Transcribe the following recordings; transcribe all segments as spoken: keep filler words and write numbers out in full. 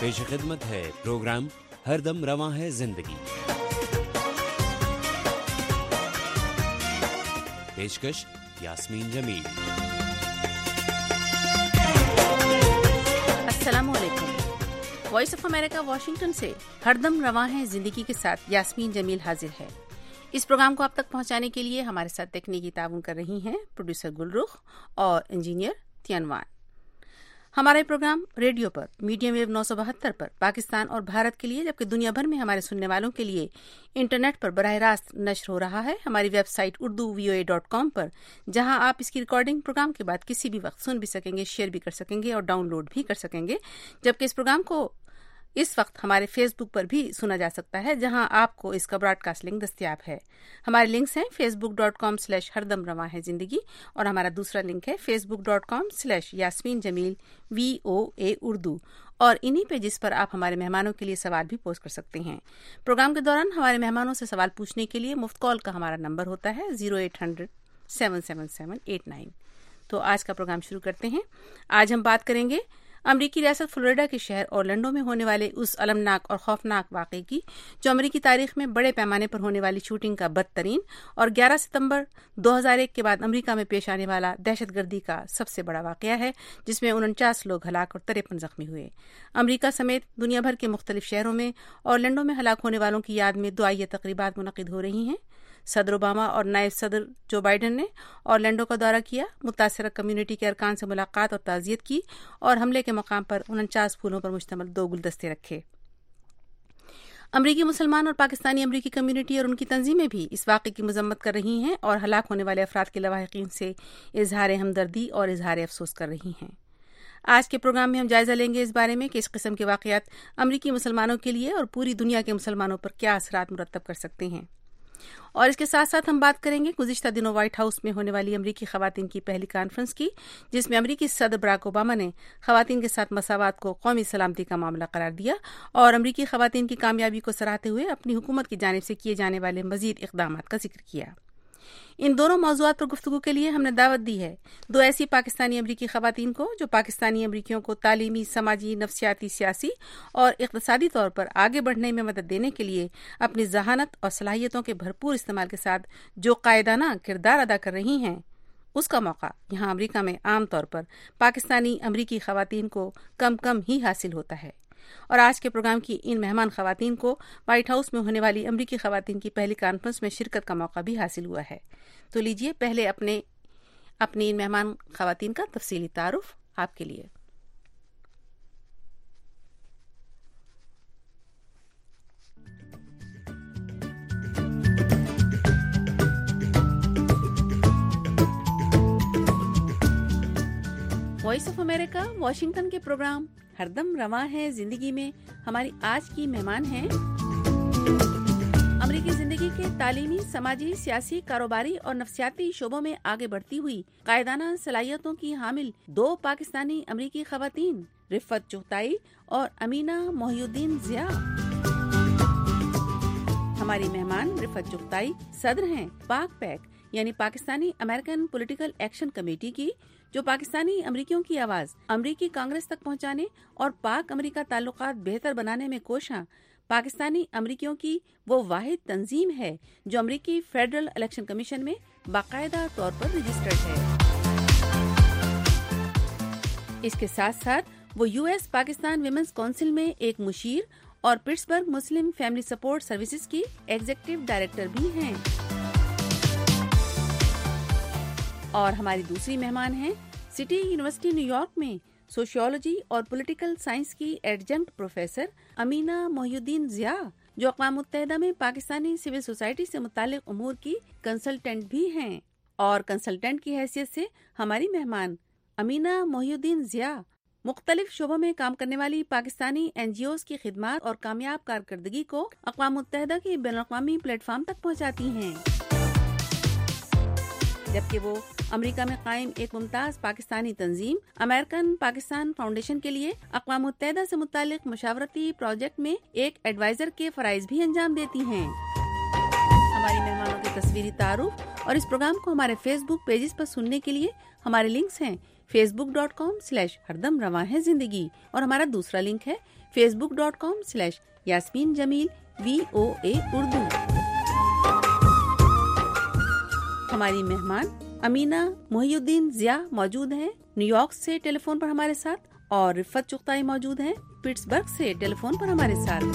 پیش خدمت ہے پروگرام ہر دم رواں ہے زندگی. پیشکش یاسمین جمیل. السلام علیکم. وائس آف امریکہ واشنگٹن سے ہر دم رواں ہے زندگی کے ساتھ یاسمین جمیل حاضر ہے. اس پروگرام کو آپ تک پہنچانے کے لیے ہمارے ساتھ تکنیکی تعاون کر رہی ہیں پروڈیوسر گلرخ اور انجینئر تینوان. ہمارا یہ پروگرام ریڈیو پر میڈیم ویو نو سو بہتر پر پاکستان اور بھارت کے لیے، جبکہ دنیا بھر میں ہمارے سننے والوں کے لیے انٹرنیٹ پر براہ راست نشر ہو رہا ہے ہماری website Urdu V O A dot com پر، جہاں آپ اس کی ریکارڈنگ پروگرام کے بعد کسی بھی وقت سن بھی سکیں گے، شیئر بھی کر سکیں گے اور ڈاؤن لوڈ بھی کر سکیں گے. جبکہ اس پروگرام کو اس وقت ہمارے فیس بک پر بھی سنا جا سکتا ہے، جہاں آپ کو اس کا براڈ کاسٹ لنک دستیاب ہے. ہمارے لنکس ہیں Facebook dot com slash ہر دم رواں ہے زندگی، اور ہمارا دوسرا لنک ہے Facebook dot com slash Yasmeen Jamil V O A Urdu, اور انہی پیجز پر آپ ہمارے مہمانوں کے لیے سوال بھی پوسٹ کر سکتے ہیں. پروگرام کے دوران ہمارے مہمانوں سے سوال پوچھنے کے لیے مفت کال کا ہمارا نمبر ہوتا ہے zero eight hundred seven seven seven eight nine. تو آج کا پروگرام شروع کرتے ہیں. آج ہم بات کریں گے امریکی ریاست فلوریڈا کے شہر اورلینڈو میں ہونے والے اس المناک اور خوفناک واقعے کی، جو امریکی تاریخ میں بڑے پیمانے پر ہونے والی شوٹنگ کا بدترین اور گیارہ ستمبر دو ہزار ایک کے بعد امریکہ میں پیش آنے والا دہشت گردی کا سب سے بڑا واقعہ ہے، جس میں انچاس لوگ ہلاک اور تریپن زخمی ہوئے. امریکہ سمیت دنیا بھر کے مختلف شہروں میں اورلینڈو میں ہلاک ہونے والوں کی یاد میں دعائیہ تقریبات منعقد ہو رہی ہیں. صدر اوباما اور نائب صدر جو بائیڈن نے اورلینڈو کا دورہ کیا، متاثرہ کمیونٹی کے ارکان سے ملاقات اور تعزیت کی، اور حملے کے مقام پر انچاس پھولوں پر مشتمل دو گلدستے رکھے. امریکی مسلمان اور پاکستانی امریکی کمیونٹی اور ان کی تنظیمیں بھی اس واقعے کی مذمت کر رہی ہیں اور ہلاک ہونے والے افراد کے لواحقین سے اظہار ہمدردی اور اظہار افسوس کر رہی ہیں. آج کے پروگرام میں ہم جائزہ لیں گے اس بارے میں کہ اس قسم کے واقعات امریکی مسلمانوں کے لیے اور پوری دنیا کے مسلمانوں پر کیا اثرات مرتب کر سکتے ہیں. اور اس کے ساتھ ساتھ ہم بات کریں گے گزشتہ دنوں وائٹ ہاؤس میں ہونے والی امریکی خواتین کی پہلی کانفرنس کی، جس میں امریکی صدر براک اوباما نے خواتین کے ساتھ مساوات کو قومی سلامتی کا معاملہ قرار دیا اور امریکی خواتین کی کامیابی کو سراہتے ہوئے اپنی حکومت کی جانب سے کیے جانے والے مزید اقدامات کا ذکر کیا. ان دونوں موضوعات پر گفتگو کے لیے ہم نے دعوت دی ہے دو ایسی پاکستانی امریکی خواتین کو جو پاکستانی امریکیوں کو تعلیمی، سماجی، نفسیاتی، سیاسی اور اقتصادی طور پر آگے بڑھنے میں مدد دینے کے لیے اپنی ذہانت اور صلاحیتوں کے بھرپور استعمال کے ساتھ جو قائدانہ کردار ادا کر رہی ہیں. اس کا موقع یہاں امریکہ میں عام طور پر پاکستانی امریکی خواتین کو کم کم ہی حاصل ہوتا ہے. اور آج کے پروگرام کی ان مہمان خواتین کو وائٹ ہاؤس میں ہونے والی امریکی خواتین کی پہلی کانفرنس میں شرکت کا موقع بھی حاصل ہوا ہے. تو لیجئے پہلے اپنے اپنی ان مہمان خواتین کا تفصیلی تعارف آپ کے لیے. وائس آف امریکہ واشنگٹن کے پروگرام ہر دم رواں ہے زندگی میں ہماری آج کی مہمان ہیں امریکی زندگی کے تعلیمی، سماجی، سیاسی، کاروباری اور نفسیاتی شعبوں میں آگے بڑھتی ہوئی قائدانہ صلاحیتوں کی حامل دو پاکستانی امریکی خواتین رفت چغتائی اور امینہ محی الدین ضیاء. ہماری مہمان رفت چغتائی صدر ہیں پاک پیک یعنی Pakistani American political action committee کی، جو پاکستانی امریکیوں کی آواز امریکی کانگریس تک پہنچانے اور پاک امریکہ تعلقات بہتر بنانے میں کوشاں پاکستانی امریکیوں کی وہ واحد تنظیم ہے جو امریکی فیڈرل الیکشن کمیشن میں باقاعدہ طور پر رجسٹرڈ ہے. اس کے ساتھ ساتھ وہ U S Pakistan women's council میں ایک مشیر اور Pittsburgh Muslim family support services کی ایگزیکٹو ڈائریکٹر بھی ہیں. اور ہماری دوسری مہمان ہیں سٹی یونیورسٹی نیو یارک میں سوشیولوجی اور پولیٹیکل سائنس کی adjunct professor Amina Mohiuddin Zia, جو اقوام متحدہ میں پاکستانی سول سوسائٹی سے متعلق امور کی کنسلٹنٹ بھی ہیں. اور کنسلٹنٹ کی حیثیت سے ہماری مہمان امینہ محی الدین ضیاء مختلف شعبوں میں کام کرنے والی پاکستانی این جی اوز کی خدمات اور کامیاب کارکردگی کو اقوام متحدہ کی بین الاقوامی پلیٹ فارم تک پہنچاتی ہیں، جبکہ وہ امریکہ میں قائم ایک ممتاز پاکستانی تنظیم امریکن پاکستان فاؤنڈیشن کے لیے اقوام متحدہ سے متعلق مشاورتی پروجیکٹ میں ایک ایڈوائزر کے فرائض بھی انجام دیتی ہیں. ہماری مہمانوں کے تصویری تعارف اور اس پروگرام کو ہمارے فیس بک پیجز پر سننے کے لیے ہمارے لنکس ہیں Facebook dot com slash हरदम रवां है जिंदगी, और हमारा दूसरा लिंक है Facebook dot com slash Yasmeen Jamil V O A Urdu. हमारी मेहमान अमीना मोहिउद्दीन जिया मौजूद हैं न्यूयॉर्क से टेलीफोन पर हमारे साथ, और रिफत चुगताई मौजूद हैं पिट्सबर्ग से टेलीफोन पर हमारे साथ।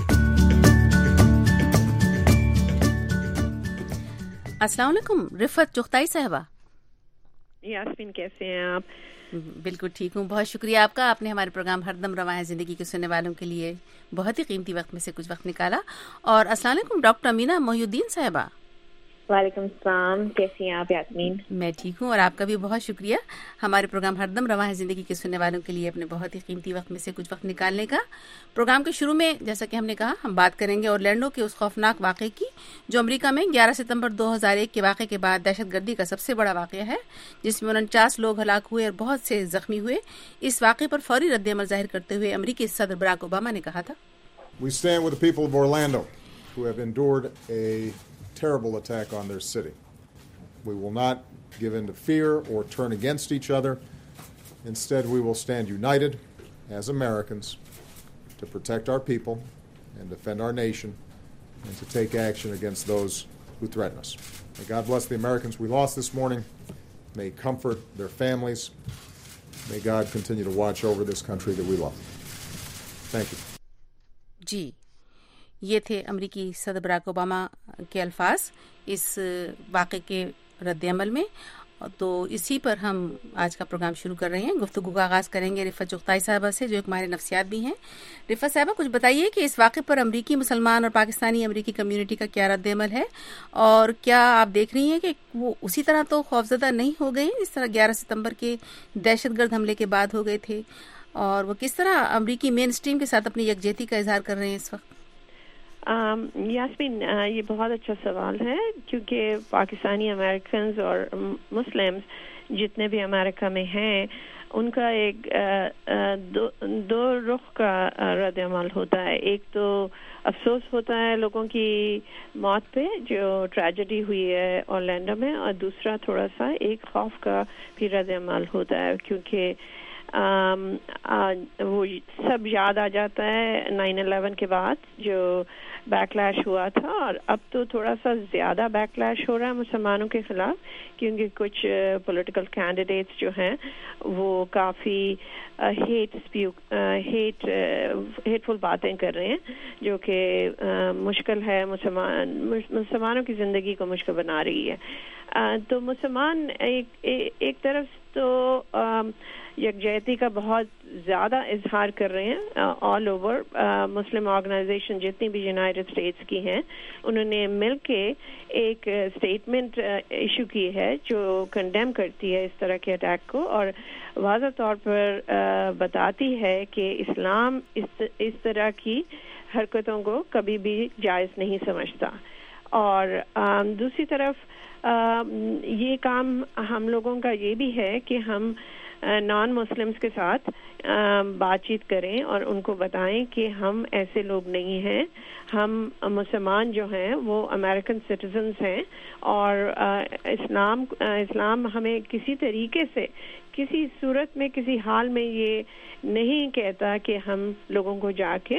अस्सलाम वालेकुम रिफत चुगताई साहबा। यास्मीन कैसे हैं आप? बिल्कुल ठीक हूँ, बहुत शुक्रिया आपका। आपने हमारे प्रोग्राम हरदम रवां है ज़िंदगी के सुनने वालों के लिए बहुत ही कीमती वक्त में से कुछ वक्त निकाला। और अस्सलाम वालेकुम डॉक्टर अमीना मोहिउद्दीन साहबा। वालेकुम सलाम, कैसी हैं आप यास्मीन? मैं ठीक हूँ और आपका भी बहुत शुक्रिया हमारे प्रोग्राम हरदम रवां है ज़िंदगी के सुनने वालों के लिए अपने बहुत ही कीमती वक्त में से कुछ वक्त निकालने का। प्रोग्राम के शुरू में जैसा कि हमने कहा, हम बात करेंगे ऑरलैंडो के उस खौफनाक वाक़े की जो अमेरिका में ग्यारह सितंबर दो हज़ार एक के वाक़े के बाद दहशतगर्दी का सबसे बड़ा वाक़या है, जिसमें उनचास लोग हलाक हुए और बहुत से जख्मी हुए। इस वाक़े पर फौरी रद्द-ए-अमल जाहिर करते हुए अमेरिकी सदर बराक ओबामा ने कहा था, We stand with the people of Orlando who have endured a terrible attack on their city. We will not give in to fear or turn against each other. Instead, we will stand united as Americans to protect our people and defend our nation and to take action against those who threaten us. May God bless the Americans we lost this morning. May He comfort their families. May God continue to watch over this country that we love. Thank you. जी, ये थे अमरीकी सदर Barack Obama के अल्फाज इस वाक़े के रद्द-ए-अमल में। तो इसी पर हम आज का प्रोग्राम शुरू कर रहे हैं। गुफ्तगू का आगाज़ करेंगे रिफत चुगताई साहबा से, जो एक माहिर नफ्सियात भी हैं। रिफत साहबा, कुछ बताइए कि इस वाक़े पर अमरीकी मुसलमान और पाकिस्तानी अमरीकी कम्युनिटी का क्या रद्द-ए-अमल है, और क्या आप देख रही हैं कि वो उसी तरह तो खौफजदा नहीं हो गए जिस तरह ग्यारह सितंबर के दहशतगर्द हमले के बाद हो गए थे, और वो किस तरह अमरीकी मेन स्ट्रीम के साथ अपनी यकजहती का इजहार कर रहे हैं इस वक्त? यास्मीन, ये बहुत अच्छा सवाल है, क्योंकि पाकिस्तानी अमेरिकन और मुस्लिम्स जितने भी अमेरिका में हैं, उनका एक दो, दो रुख का रद्द-ए-अमल होता है। एक तो अफसोस होता है लोगों की मौत पे जो ट्रेजेडी हुई है ऑरलैंडो में, और दूसरा थोड़ा सा एक खौफ का भी रद्द-ए-अमल होता है, क्योंकि आम, आ, वो सब याद आ जाता है नाइन इलेवन के बाद जो बैकलैश हुआ था, और अब तो थोड़ा सा ज़्यादा बैकलैश हो रहा है मुसलमानों के ख़िलाफ़, क्योंकि कुछ पॉलिटिकल कैंडिडेट्स जो हैं वो काफ़ी हेट स्पीक हेट हेटफुल बातें कर रहे हैं, जो कि मुश्किल है, मुसलमान मुसलमानों की ज़िंदगी को मुश्किल बना रही है। आ, तो मुसलमान एक, ए, एक तरफ तो यकजहती का बहुत ज़्यादा इजहार कर रहे हैं ऑल ओवर। मुस्लिम ऑर्गेनाइजेशन जितनी भी यूनाइटेड स्टेट्स की हैं, उन्होंने मिल के एक स्टेटमेंट इशू की है जो कंडेम करती है इस तरह के अटैक को, और वाज़ह तौर पर uh, बताती है कि इस्लाम इस इस तरह की हरकतों को कभी भी जायज़ नहीं समझता। और uh, दूसरी तरफ uh, ये काम हम लोगों का ये भी है कि हम नॉन मुस्लिम्स के साथ बातचीत करें और उनको बताएं कि हम ऐसे लोग नहीं हैं, हम मुसलमान जो हैं वो अमेरिकन सिटीजन्स हैं, और इस्लाम इस्लाम हमें किसी तरीके से, किसी सूरत में, किसी हाल में ये नहीं कहता कि हम लोगों को जाके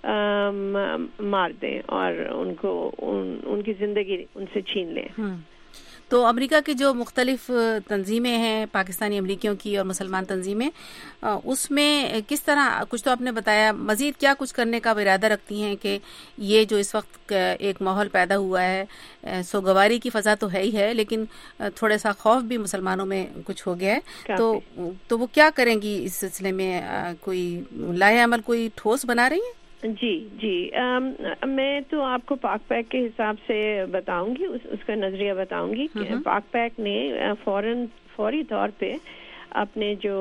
मार दें और उनको उन, उनकी ज़िंदगी उनसे छीन लें। तो अमेरिका की जो मुख्तलिफ तंजीमें हैं, पाकिस्तानी अमरीकियों की और मुसलमान तंजीमें, उसमें किस तरह, कुछ तो आपने बताया, मज़ीद क्या कुछ करने का इरादा रखती हैं कि ये जो इस वक्त एक माहौल पैदा हुआ है, सोगवारी की फ़ज़ा तो है ही है, लेकिन थोड़ा सा खौफ भी मुसलमानों में कुछ हो गया है, तो तो वो क्या करेंगी इस सिलसिले में? कोई लाहे अमल, कोई ठोस बना रही हैं? जी जी आम, मैं तो आपको पाक पैक के हिसाब से बताऊंगी, उस, उसका नजरिया बताऊंगी कि पाक पैक ने फौरन फौरी तौर पे अपने जो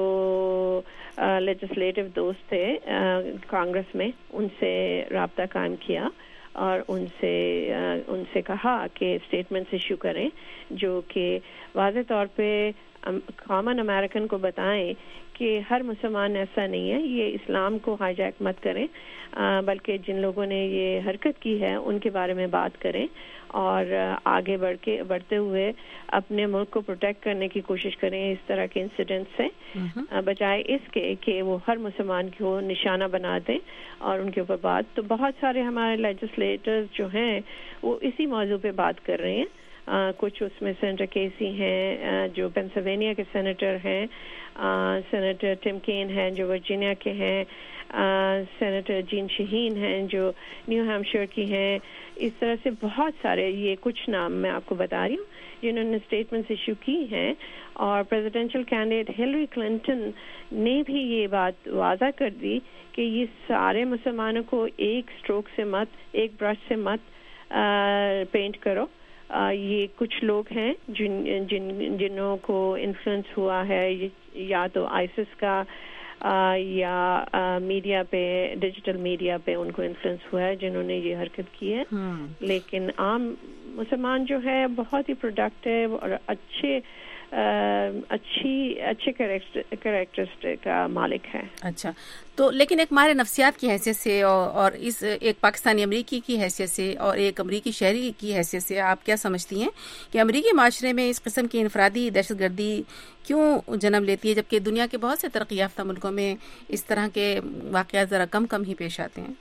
लेजिस्लेटिव दोस्त थे कांग्रेस में, उनसे राब्ता कायम किया और उनसे उनसे कहा कि स्टेटमेंट्स इशू करें जो कि वाज़े तौर पे कॉमन अमेरिकन को बताएं کہ ہر مسلمان ایسا نہیں ہے. یہ اسلام کو ہائی جیک مت کریں, بلکہ جن لوگوں نے یہ حرکت کی ہے ان کے بارے میں بات کریں اور آگے بڑھ کے بڑھتے ہوئے اپنے ملک کو پروٹیکٹ کرنے کی کوشش کریں اس طرح کے انسیڈنٹ سے, بجائے اس کے کہ وہ ہر مسلمان کو نشانہ بنا دیں اور ان کے اوپر بات. تو بہت سارے ہمارے لیجسلیٹرز جو ہیں وہ اسی موضوع پہ بات کر رہے ہیں. Uh, کچھ اس میں سینیٹر کیسی ہیں uh, جو پینسلوینیا کے سینیٹر ہیں, سینیٹر ٹم کین ہیں جو ورجینیا کے ہیں, سینیٹر جین شہین ہیں جو نیو ہیمپشائر کی ہیں. اس طرح سے بہت سارے, یہ کچھ نام میں آپ کو بتا رہی ہوں جنہوں نے اسٹیٹمنٹس ایشو کی ہیں. اور پریزیڈینشیل کینڈیڈیٹ ہلری کلنٹن نے بھی یہ بات واضح کر دی کہ یہ سارے مسلمانوں کو ایک اسٹروک سے مت, ایک برش سے مت پینٹ کرو. Uh, یہ کچھ لوگ ہیں جن جن جنہوں کو انفلوئنس ہوا ہے یا تو آئسس کا uh, یا میڈیا uh, پہ, ڈیجیٹل میڈیا پہ ان کو انفلوئنس ہوا ہے جنہوں نے یہ حرکت کی ہے. hmm. لیکن عام مسلمان جو ہے بہت ہی پروڈکٹیو اور اچھے uh, اچھی اچھے کریکٹرسٹک کا مالک ہے. اچھا, تو لیکن ایک ماہر نفسیات کی حیثیت سے اور, اور اس ایک پاکستانی امریکی کی حیثیت سے اور ایک امریکی شہری کی حیثیت سے آپ کیا سمجھتی ہیں کہ امریکی معاشرے میں اس قسم کی انفرادی دہشت گردی کیوں جنم لیتی ہے, جبکہ دنیا کے بہت سے ترقی یافتہ ملکوں میں اس طرح کے واقعات ذرا کم کم ہی پیش آتے ہیں؟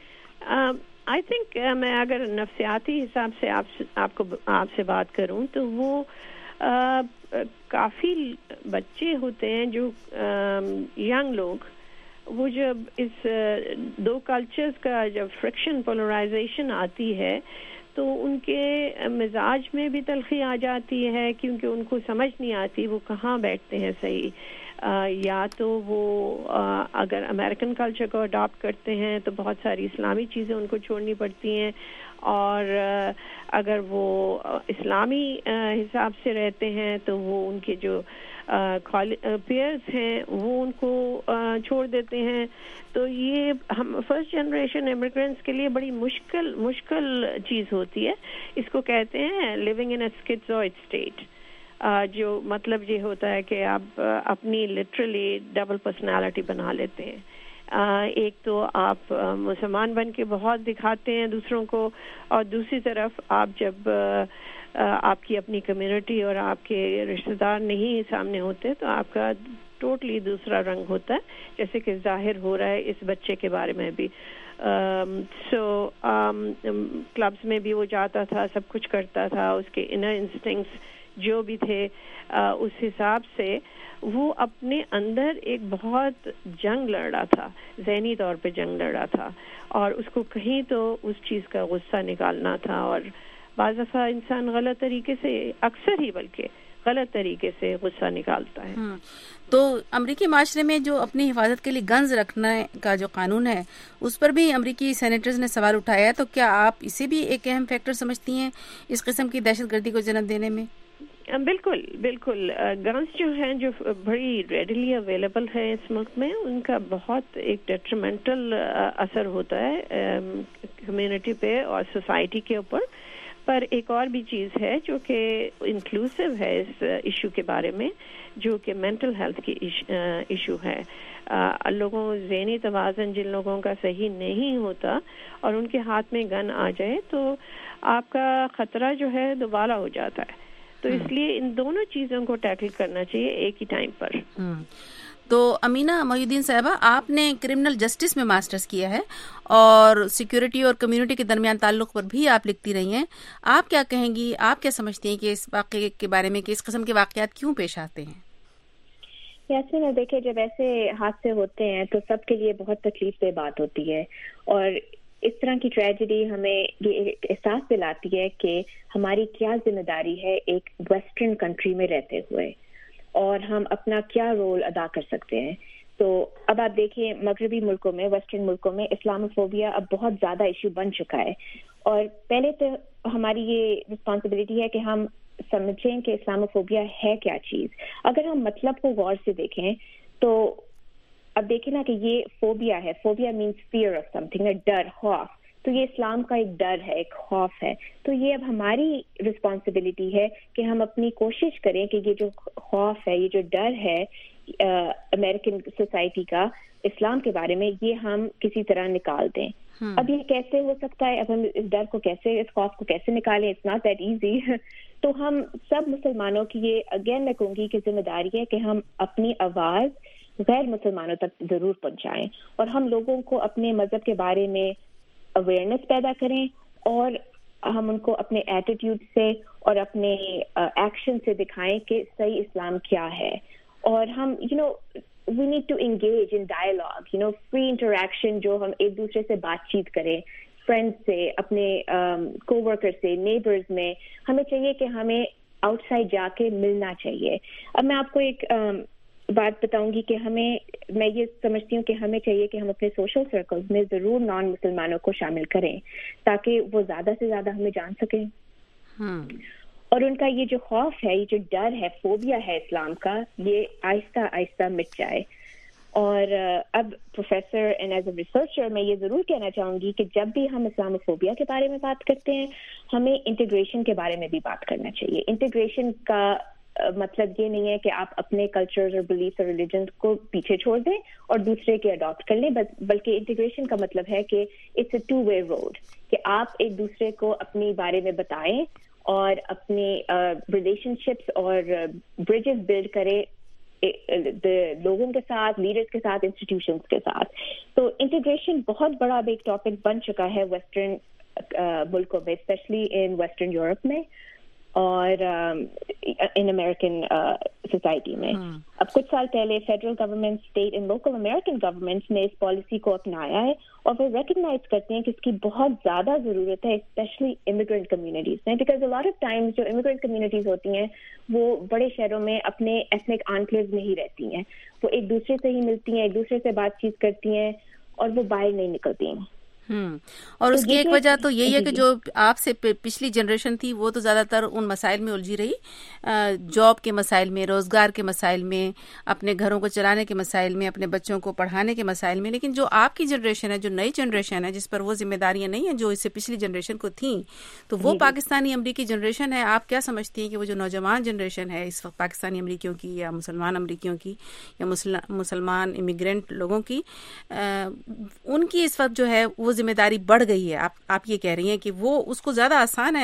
آئی uh, تھنک uh, میں اگر نفسیاتی حساب سے آپ آپ کو آپ سے بات کروں تو وہ uh, کافی بچے ہوتے ہیں جو ینگ uh, لوگ, وہ جب اس دو کلچرز کا جب فرکشن پولرائزیشن آتی ہے تو ان کے مزاج میں بھی تلخی آ جاتی ہے, کیونکہ ان کو سمجھ نہیں آتی وہ کہاں بیٹھتے ہیں صحیح. آ, یا تو وہ آ, اگر امریکن کلچر کو اڈاپٹ کرتے ہیں تو بہت ساری اسلامی چیزیں ان کو چھوڑنی پڑتی ہیں, اور آ, اگر وہ اسلامی آ, حساب سے رہتے ہیں تو وہ ان کے جو پیئرز ہیں وہ ان کو چھوڑ دیتے ہیں. تو یہ ہم فرسٹ جنریشن امیگرینٹس کے لیے بڑی مشکل مشکل چیز ہوتی ہے. اس کو کہتے ہیں لیونگ ان اے سکیزوئڈ اسٹیٹ, جو مطلب یہ ہوتا ہے کہ آپ اپنی لٹرلی ڈبل پرسنالٹی بنا لیتے ہیں. ایک تو آپ مسلمان بن کے بہت دکھاتے ہیں دوسروں کو, اور دوسری طرف آپ جب آپ کی اپنی کمیونٹی اور آپ کے رشتہ دار نہیں سامنے ہوتے تو آپ کا ٹوٹلی دوسرا رنگ ہوتا ہے, جیسے کہ ظاہر ہو رہا ہے اس بچے کے بارے میں بھی. سو کلبز میں بھی وہ جاتا تھا, سب کچھ کرتا تھا, اس کے انر انسٹنکٹس جو بھی تھے اس حساب سے وہ اپنے اندر ایک بہت جنگ لڑ رہا تھا, ذہنی طور پہ جنگ لڑ رہا تھا, اور اس کو کہیں تو اس چیز کا غصہ نکالنا تھا. اور بعض دفعہ انسان غلط طریقے سے, اکثر ہی بلکہ غلط طریقے سے غصہ نکالتا ہے. تو امریکی معاشرے میں جو اپنی حفاظت کے لیے گنز رکھنے کا جو قانون ہے اس پر بھی امریکی سینیٹرز نے سوال اٹھایا ہے, تو کیا آپ اسے بھی ایک اہم فیکٹر سمجھتی ہیں اس قسم کی دہشت گردی کو جنم دینے میں؟ بالکل بالکل. گنز جو ہیں جو بڑی ریڈیلی اویلیبل ہیں اس ملک میں, ان کا بہت ایک ڈیٹریمنٹل اثر ہوتا ہے کمیونٹی پہ اور سوسائٹی کے اوپر. پر ایک اور بھی چیز ہے جو کہ انکلوسیو ہے اس ایشو کے بارے میں, جو کہ مینٹل ہیلتھ کی ایشو ہے. لوگوں ذہنی توازن جن لوگوں کا صحیح نہیں ہوتا اور ان کے ہاتھ میں گن آ جائے تو آپ کا خطرہ جو ہے دوبارہ ہو جاتا ہے. تو اس لیے ان دونوں چیزوں کو ٹیکل کرنا چاہیے ایک ہی ٹائم پر. تو امینہ محی الدین صاحبہ, آپ نے کرمنل جسٹس میں ماسٹرز کیا ہے اور سیکیورٹی اور کمیونٹی کے درمیان تعلق پر بھی آپ لکھتی رہی ہیں. آپ کیا کہیں گی, آپ کیا سمجھتی ہیں کہ اس واقعے کے بارے میں کہ اس قسم کے واقعات کیوں پیش آتے ہیں؟ یاسمین, دیکھیں جب ایسے حادثے ہوتے ہیں تو سب کے لیے بہت تکلیف دہ بات ہوتی ہے, اور اس طرح کی ٹریجڈی ہمیں یہ احساس دلاتی ہے کہ ہماری کیا ذمہ داری ہے ایک ویسٹرن کنٹری میں رہتے ہوئے, اور ہم اپنا کیا رول ادا کر سکتے ہیں. تو اب آپ دیکھیں مغربی ملکوں میں, ویسٹرن ملکوں میں اسلاموفوبیا اب بہت زیادہ ایشو بن چکا ہے, اور پہلے تو ہماری یہ رسپانسبلٹی ہے کہ ہم سمجھیں کہ اسلاموفوبیا ہے کیا چیز. اگر ہم مطلب کو غور سے دیکھیں تو اب دیکھیں نا کہ یہ فوبیا ہے, فوبیا مینس فیئر آف سم تھنگ, ڈر, خوف. تو یہ اسلام کا ایک ڈر ہے, ایک خوف ہے. تو یہ اب ہماری رسپانسبلٹی ہے کہ ہم اپنی کوشش کریں کہ یہ جو خوف ہے, یہ جو ڈر ہے, امریکن سوسائٹی کا اسلام کے بارے میں یہ ہم کسی طرح نکال دیں. اب یہ کیسے ہو سکتا ہے؟ اب ہم اس ڈر کو کیسے, اس خوف کو کیسے نکالیں؟ It's not that easy. تو ہم سب مسلمانوں کی یہ اگین میں کہوں گی کہ ذمہ داری ہے کہ ہم اپنی آواز غیر مسلمانوں تک ضرور پہنچائیں, اور ہم لوگوں کو اپنے مذہب کے بارے میں اویئرنیس پیدا کریں, اور ہم ان کو اپنے ایٹیٹیوڈ سے اور اپنے ایکشن سے دکھائیں کہ صحیح اسلام کیا ہے. اور ہم you know we need to engage in dialogue, you know, free interaction, جو ہم ایک دوسرے سے بات چیت کریں, فرینڈ سے, اپنے کو ورکر سے, نیبرز میں. ہمیں چاہیے کہ ہمیں آؤٹ سائڈ جا کے ملنا چاہیے. اب میں آپ کو ایک بات بتاؤں گی کہ ہمیں, میں یہ سمجھتی ہوں کہ ہمیں چاہیے کہ ہم اپنے سوشل سرکلز میں ضرور نان مسلمانوں کو شامل کریں تاکہ وہ زیادہ سے زیادہ ہمیں جان سکیں, اور ان کا یہ جو خوف ہے, یہ جو ڈر ہے, فوبیا ہے اسلام کا, یہ آہستہ آہستہ مٹ جائے. اور اب professor and as a researcher میں یہ ضرور کہنا چاہوں گی کہ جب بھی ہم اسلام فوبیا کے بارے میں بات کرتے ہیں, ہمیں انٹیگریشن کے بارے میں بھی بات کرنا چاہیے. انٹیگریشن کا مطلب یہ نہیں ہے کہ آپ اپنے کلچرز اور بلیفس اور ریلیجنس کو پیچھے چھوڑ دیں اور دوسرے کے اڈاپٹ کر لیں, بلکہ انٹیگریشن کا مطلب ہے کہ it's a two way road, کہ آپ ایک دوسرے کو اپنی بارے میں بتائیں اور اپنے ریلیشن شپس اور برجز بلڈ کرے لوگوں کے ساتھ, لیڈرز کے ساتھ, انسٹیٹیوشنز کے ساتھ. تو انٹیگریشن بہت بڑا اب ایک ٹاپک بن چکا ہے ویسٹرن ملکوں میں, اسپیشلی ان ویسٹرن یورپ میں اور ان امریکن سوسائٹی میں. اب کچھ سال پہلے federal government, state and local American governments نے اس پالیسی کو اپنایا ہے, اور وہ ریکگنائز کرتے ہیں کہ اس کی بہت زیادہ ضرورت ہے, اسپیشلی امیگرینٹ کمیونٹیز میں, because a lot of times جو امیگرینٹ کمیونٹیز ہوتی ہیں وہ بڑے شہروں میں اپنے ایتھنک آنکلیوز میں ہی رہتی ہیں, وہ ایک دوسرے سے ہی ملتی ہیں, ایک دوسرے سے بات چیت کرتی ہیں, اور وہ باہر نہیں نکلتی ہیں. ہوں اور اس کی ایک وجہ تو یہی ہے کہ جو آپ سے پچھلی جنریشن تھی وہ تو زیادہ تر ان مسائل میں الجھی رہی, جاب کے مسائل میں, روزگار کے مسائل میں, اپنے گھروں کو چلانے کے مسائل میں, اپنے بچوں کو پڑھانے کے مسائل میں. لیکن جو آپ کی جنریشن ہے, جو نئی جنریشن ہے, جس پر وہ ذمہ داریاں نہیں ہیں جو اس سے پچھلی جنریشن کو تھیں, تو وہ پاکستانی امریکی جنریشن ہے. آپ کیا سمجھتی ہیں کہ وہ جو نوجوان جنریشن ہے اس وقت پاکستانی امریکیوں کی یا مسلمان امریکیوں کی یا مسلمان امیگرینٹ لوگوں کی, ان کی اس وقت جو ہے وہ ذمہ داری بڑھ گئی ہے؟ آپ آپ یہ کہہ رہی ہیں کہ وہ اس کو زیادہ آسان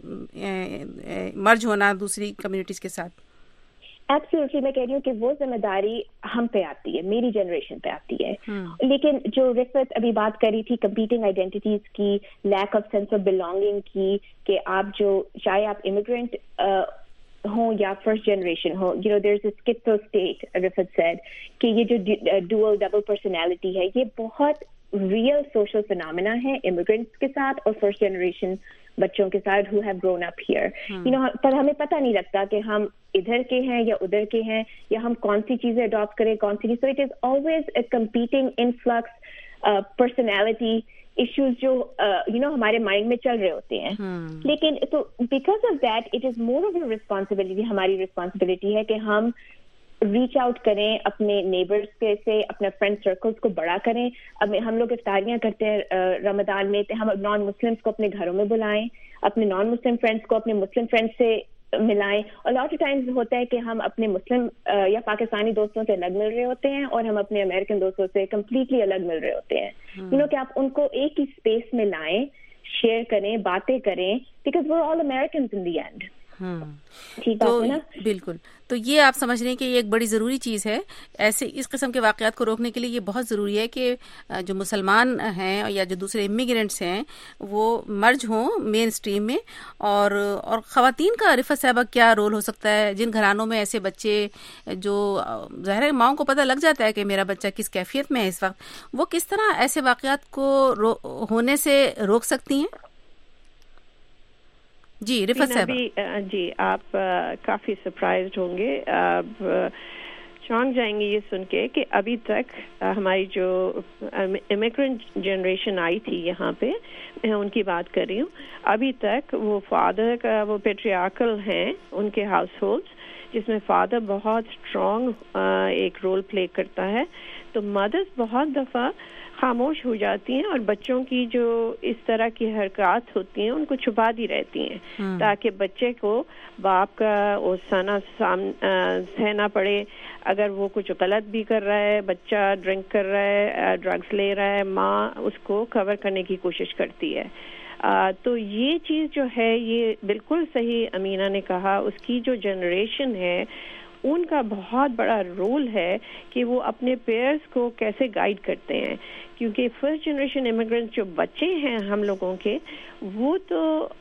ہے مرج ہونا دوسری کمیونٹیز کے ساتھ. ایبسلیوٹلی, میں کہہ رہی ہوں کہ وہ ذمہ داری ہم پہ آتی ہے, میری جنریشن پہ آتی ہے. لیکن جو رفت ابھی بات کری تھی کمپیٹنگ آئیڈینٹیز کی, lack of sense of belonging کی, کہ آپ جو چاہے آپ امیگرینٹ ہوں یا فرسٹ جنریشن ہو, you know there is a sceptic state, رفت سیڈ کہ یہ جو ڈوئل ڈبل پرسنالٹی ہے یہ بہت ریئل سوشل فینامنا ہے امیگرینٹس کے ساتھ اور فرسٹ جنریشن بچوں کے ساتھ who have grown up here. you know, پر ہمیں پتہ نہیں لگتا کہ ہم ادھر کے ہیں یا ادھر کے ہیں, یا ہم کون سی چیزیں اڈاپٹ کریں, کون سی نہیں. so it is always a competing influx uh, personality issues جو یو نو ہمارے مائنڈ میں چل رہے ہوتے ہیں. لیکن تو because of that it is more of a responsibility, ہماری ریسپانسبلٹی ہے کہ ہم ریچ آؤٹ کریں اپنے نیبرز کے سے, اپنے فرینڈ سرکلز کو بڑا کریں. اب ہم لوگ افطاریاں کرتے ہیں رمضان میں, ہم نان مسلمس کو اپنے گھروں میں بلائیں, اپنے نان مسلم فرینڈس کو اپنے مسلم فرینڈس سے ملائیں. اور لاٹ آف ٹائمز ہوتا ہے کہ ہم اپنے مسلم یا پاکستانی دوستوں سے الگ مل رہے ہوتے ہیں اور ہم اپنے امریکن دوستوں سے کمپلیٹلی الگ مل رہے ہوتے ہیں. یو نو کہ آپ ان کو ایک ہی اسپیس میں لائیں, شیئر کریں, باتیں کریں, because we are all Americans in the end. تو بالکل, تو یہ آپ سمجھ رہے ہیں کہ یہ ایک بڑی ضروری چیز ہے. ایسے اس قسم کے واقعات کو روکنے کے لیے یہ بہت ضروری ہے کہ جو مسلمان ہیں یا جو دوسرے امیگرینٹس ہیں وہ مرج ہوں مین اسٹریم میں. اور اور خواتین کا رفت صاحبہ کیا رول ہو سکتا ہے جن گھرانوں میں ایسے بچے جو ظاہر ہے ماؤں کو پتہ لگ جاتا ہے کہ میرا بچہ کس کیفیت میں ہے اس وقت, وہ کس طرح ایسے واقعات کو ہونے سے روک سکتی ہیں؟ جی رفت صاحبہ. جی آپ کافی سرپرائزڈ ہوں گے, اب چونک جائیں گے یہ سن کے کہ ابھی تک ہماری جو امیگرینٹ جنریشن آئی تھی یہاں پہ, میں ان کی بات کر رہی ہوں, ابھی تک وہ فادر کا وہ پیٹریارکل ہیں ان کے ہاؤس ہولڈس, جس میں فادر بہت اسٹرانگ ایک رول پلے کرتا ہے، تو مدرس بہت دفعہ خاموش ہو جاتی ہیں اور بچوں کی جو اس طرح کی حرکات ہوتی ہیں ان کو چھپاتی رہتی ہیں تاکہ بچے کو باپ کا اوسانہ سہنا پڑے. اگر وہ کچھ غلط بھی کر رہا ہے، بچہ ڈرنک کر رہا ہے، ڈرگس لے رہا ہے، ماں اس کو کور کرنے کی کوشش کرتی ہے. آ, تو یہ چیز جو ہے یہ بالکل صحیح امینہ نے کہا، اس کی جو جنریشن ہے ان کا بہت بڑا رول ہے کہ وہ اپنے پیئرز کو کیسے گائیڈ کرتے ہیں، کیونکہ فرسٹ جنریشن امیگرینٹ جو بچے ہیں ہم لوگوں کے وہ تو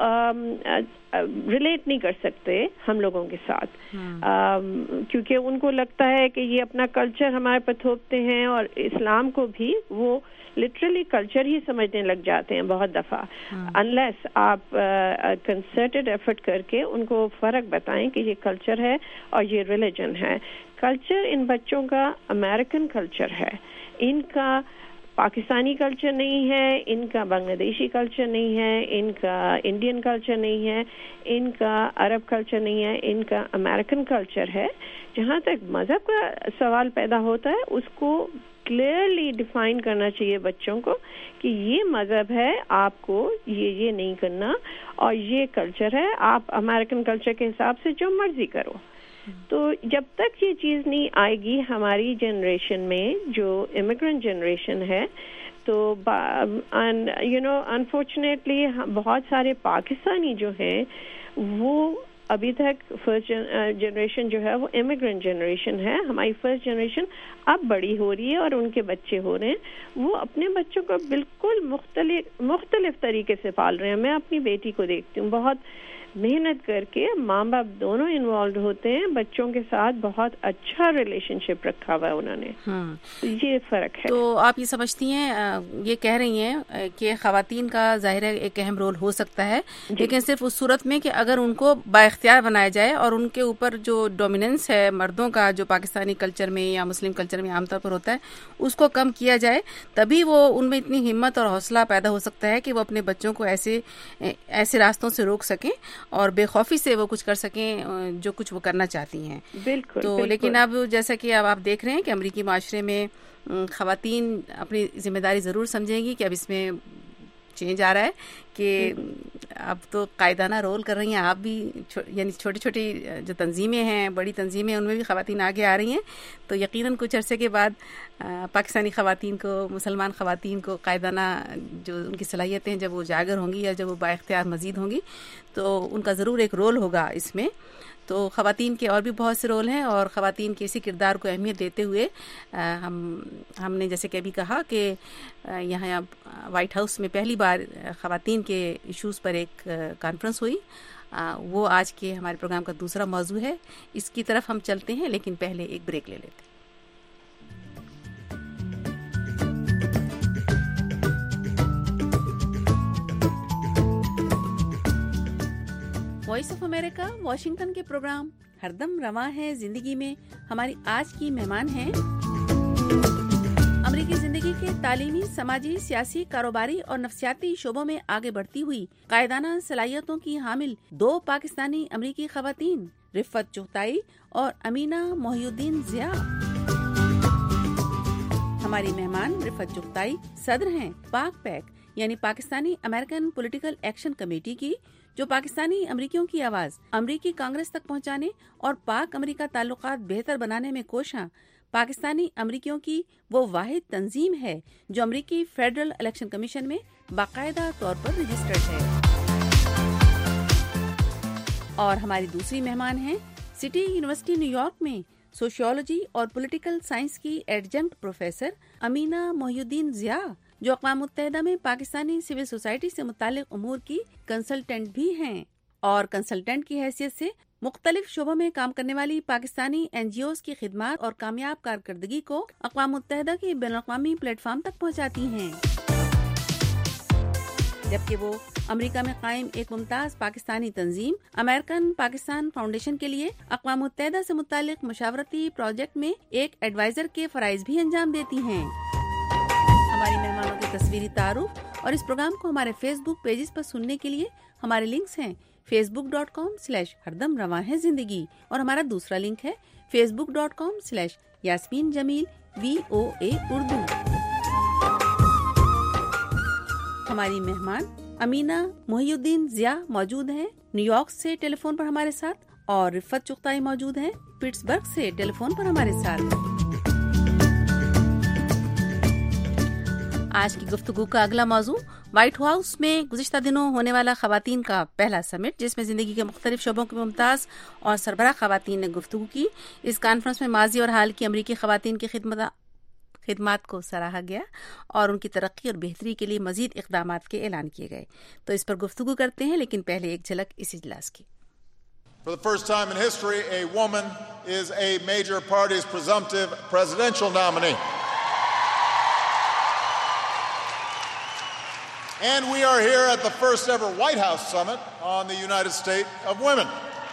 ریلیٹ نہیں کر سکتے ہم لوگوں کے ساتھ، کیونکہ ان کو لگتا ہے کہ یہ اپنا کلچر ہمارے پر تھوپتے ہیں، اور اسلام کو بھی وہ لٹرلی کلچر ہی سمجھنے لگ جاتے ہیں بہت دفعہ، انلیس آپ کنسرٹڈ ایفرٹ کر کے ان کو فرق بتائیں کہ یہ کلچر ہے اور یہ ریلیجن ہے. کلچر ان بچوں کا امریکن کلچر ہے، ان کا پاکستانی کلچر نہیں ہے، ان کا بنگلہ دیشی کلچر نہیں ہے، ان کا انڈین کلچر نہیں ہے، ان کا عرب کلچر نہیں ہے، ان کا امریکن کلچر ہے. جہاں تک مذہب کا سوال پیدا ہوتا ہے اس کو کلیئرلی ڈیفائن کرنا چاہیے بچوں کو کہ یہ مذہب ہے، آپ کو یہ یہ نہیں کرنا، اور یہ کلچر ہے، آپ امریکن کلچر کے حساب سے جو مرضی کرو. تو جب تک یہ چیز نہیں آئے گی ہماری جنریشن میں جو امیگرینٹ جنریشن ہے، تو یو نو انفارچونیٹلی بہت سارے پاکستانی جو ہیں وہ ابھی تک فرسٹ جنریشن جو ہے وہ امیگرینٹ جنریشن ہے. ہماری فرسٹ جنریشن اب بڑی ہو رہی ہے اور ان کے بچے ہو رہے ہیں، وہ اپنے بچوں کو بالکل مختلف مختلف طریقے سے پال رہے ہیں. میں اپنی بیٹی کو دیکھتی ہوں، بہت محنت کر کے ماں باپ دونوں انوالوڈ ہوتے ہیں، بچوں کے ساتھ بہت اچھا ریلیشن شپ رکھا ہوا ہے انہوں نے. یہ فرق ہے. تو آپ یہ سمجھتی ہیں، یہ کہہ رہی ہیں کہ خواتین کا ظاہر ہے ایک اہم رول ہو سکتا ہے، لیکن صرف اس صورت میں کہ اگر ان کو بااختیار بنایا جائے اور ان کے اوپر جو ڈومیننس ہے مردوں کا جو پاکستانی کلچر میں یا مسلم کلچر میں عام طور پر ہوتا ہے اس کو کم کیا جائے، تبھی وہ ان میں اتنی ہمت اور حوصلہ پیدا ہو سکتا ہے کہ وہ اپنے بچوں کو ایسے ایسے راستوں سے روک سکیں اور بے خوفی سے وہ کچھ کر سکیں جو کچھ وہ کرنا چاہتی ہیں. بالکل. تو بالکل. لیکن اب جیسا کہ اب آپ دیکھ رہے ہیں کہ امریکی معاشرے میں خواتین اپنی ذمہ داری ضرور سمجھیں گی کہ اب اس میں چینج آ رہا ہے کہ اب تو قائدانہ رول کر رہی ہیں آپ بھی، یعنی چھوٹی چھوٹی جو تنظیمیں ہیں، بڑی تنظیمیں، ان میں بھی خواتین آگے آ رہی ہیں. تو یقیناً کچھ عرصے کے بعد پاکستانی خواتین کو، مسلمان خواتین کو قائدانہ جو ان کی صلاحیتیں ہیں جب وہ اجاگر ہوں گی یا جب وہ بااختیار مزید ہوں گی تو ان کا ضرور ایک رول ہوگا اس میں. تو خواتین کے اور بھی بہت سے رول ہیں، اور خواتین کے اسی کردار کو اہمیت دیتے ہوئے ہم ہم نے جیسے کہ ابھی کہا کہ یہاں وائٹ ہاؤس میں پہلی بار خواتین کے ایشوز پر ایک کانفرنس ہوئی. وہ آج کے ہمارے پروگرام کا دوسرا موضوع ہے. اس کی طرف ہم چلتے ہیں، لیکن پہلے ایک بریک لے لیتے ہیں. وائس آف امریکہ واشنگٹن کے پروگرام ہردم رواں ہے زندگی میں ہماری آج کی مہمان ہیں امریکی زندگی کے تعلیمی، سماجی، سیاسی، کاروباری اور نفسیاتی شعبوں میں آگے بڑھتی ہوئی قائدانہ صلاحیتوں کی حامل دو پاکستانی امریکی خواتین رفت چغتائی اور امینہ محی الدین ضیاء. ہماری مہمان رفت چغتائی صدر ہیں پاک پیک یعنی Pakistani American political action committee کی، جو پاکستانی امریکیوں کی آواز امریکی کانگریس تک پہنچانے اور پاک امریکہ تعلقات بہتر بنانے میں کوشاں پاکستانی امریکیوں کی وہ واحد تنظیم ہے جو امریکی فیڈرل الیکشن کمیشن میں باقاعدہ طور پر رجسٹرڈ ہے. اور ہماری دوسری مہمان ہیں سٹی یونیورسٹی نیو یارک میں سوشیولوجی اور پولیٹیکل سائنس کی adjunct professor Amina Mohiuddin Zia, جو اقوام متحدہ میں پاکستانی سول سوسائٹی سے متعلق امور کی کنسلٹنٹ بھی ہیں، اور کنسلٹنٹ کی حیثیت سے مختلف شعبوں میں کام کرنے والی پاکستانی این جی اوز کی خدمات اور کامیاب کارکردگی کو اقوام متحدہ کے بین الاقوامی پلیٹ فارم تک پہنچاتی ہیں. جبکہ وہ امریکہ میں قائم ایک ممتاز پاکستانی تنظیم امریکن پاکستان فاؤنڈیشن کے لیے اقوام متحدہ سے متعلق مشاورتی پروجیکٹ میں ایک ایڈوائزر کے فرائض بھی انجام دیتی ہیں. ہماری مہمانوں کے تصویری تعارف اور اس پروگرام کو ہمارے فیس بک پیجز پر سننے کے لیے ہمارے لنکس ہیں Facebook dot com slash हरदम रवां है जिंदगी और हमारा दूसरा लिंक है Facebook dot com slash Yasmeen Jamil V O A Urdu. हमारी मेहमान अमीना मोहिउद्दीन जिया मौजूद हैं न्यूयॉर्क से टेलीफोन पर हमारे साथ, और रिफत चुगताई मौजूद हैं पिट्सबर्ग से टेलीफोन पर हमारे साथ। आज की गुफ्तगू का अगला मौजू व्हाइट हाउस में गुज़िश्ता दिनों होने वाला ख़वातीन का पहला समिट, जिसमें ज़िंदगी के मुख्तलिफ शोबों के मुमताज़ और सरबराह ख़वातीन ने गुफ्तगू की। इस कॉन्फ्रेंस में माजी और हाल की अमरीकी ख़वातीन की खिदमत खिदमात को सराहा गया और उनकी तरक्की और बेहतरी के लिए मज़ीद इक़दामात के ऐलान किए गए। तो इस पर गुफ्तगू करते हैं, लेकिन पहले एक झलक इस इजलास की। For the first time in history, a woman is a major party's presumptive presidential nominee. And we are here at the first ever White House summit on the United States of Women.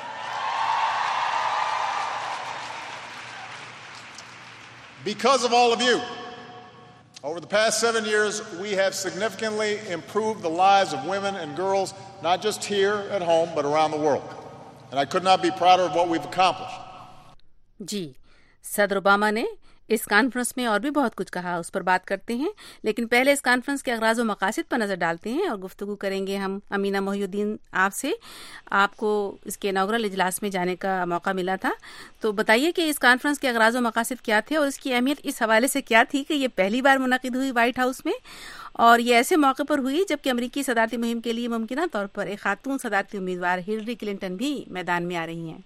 Because of all of you, over the past seven years, we have significantly improved the lives of women and girls, not just here at home, but around the world. And I could not be prouder of what we've accomplished. जी, सदर Obama ने इस conference में और भी बहुत कुछ कहा, उस पर बात करते हैं, लेकिन पहले इस कॉन्फ्रेंस के अगराज व मकासद पर नज़र डालते हैं और गुफ्तगू करेंगे हम अमीना मोहिउद्दीन आपसे। आपको इसके इनॉग्रल इजलास में जाने का मौका मिला था, तो बताइए कि इस कॉन्फ्रेंस के अगराज व मकासद क्या थे और इसकी अहमियत इस हवाले से क्या थी कि ये पहली बार मुनक़िद हुई व्हाइट हाउस में, और ये ऐसे मौके पर हुई जबकि अमरीकी सदारती मुहिम के लिए मुमकिन तौर पर एक खातून सदारती उम्मीदवार हिलरी क्लिंटन भी मैदान में आ रही हैं।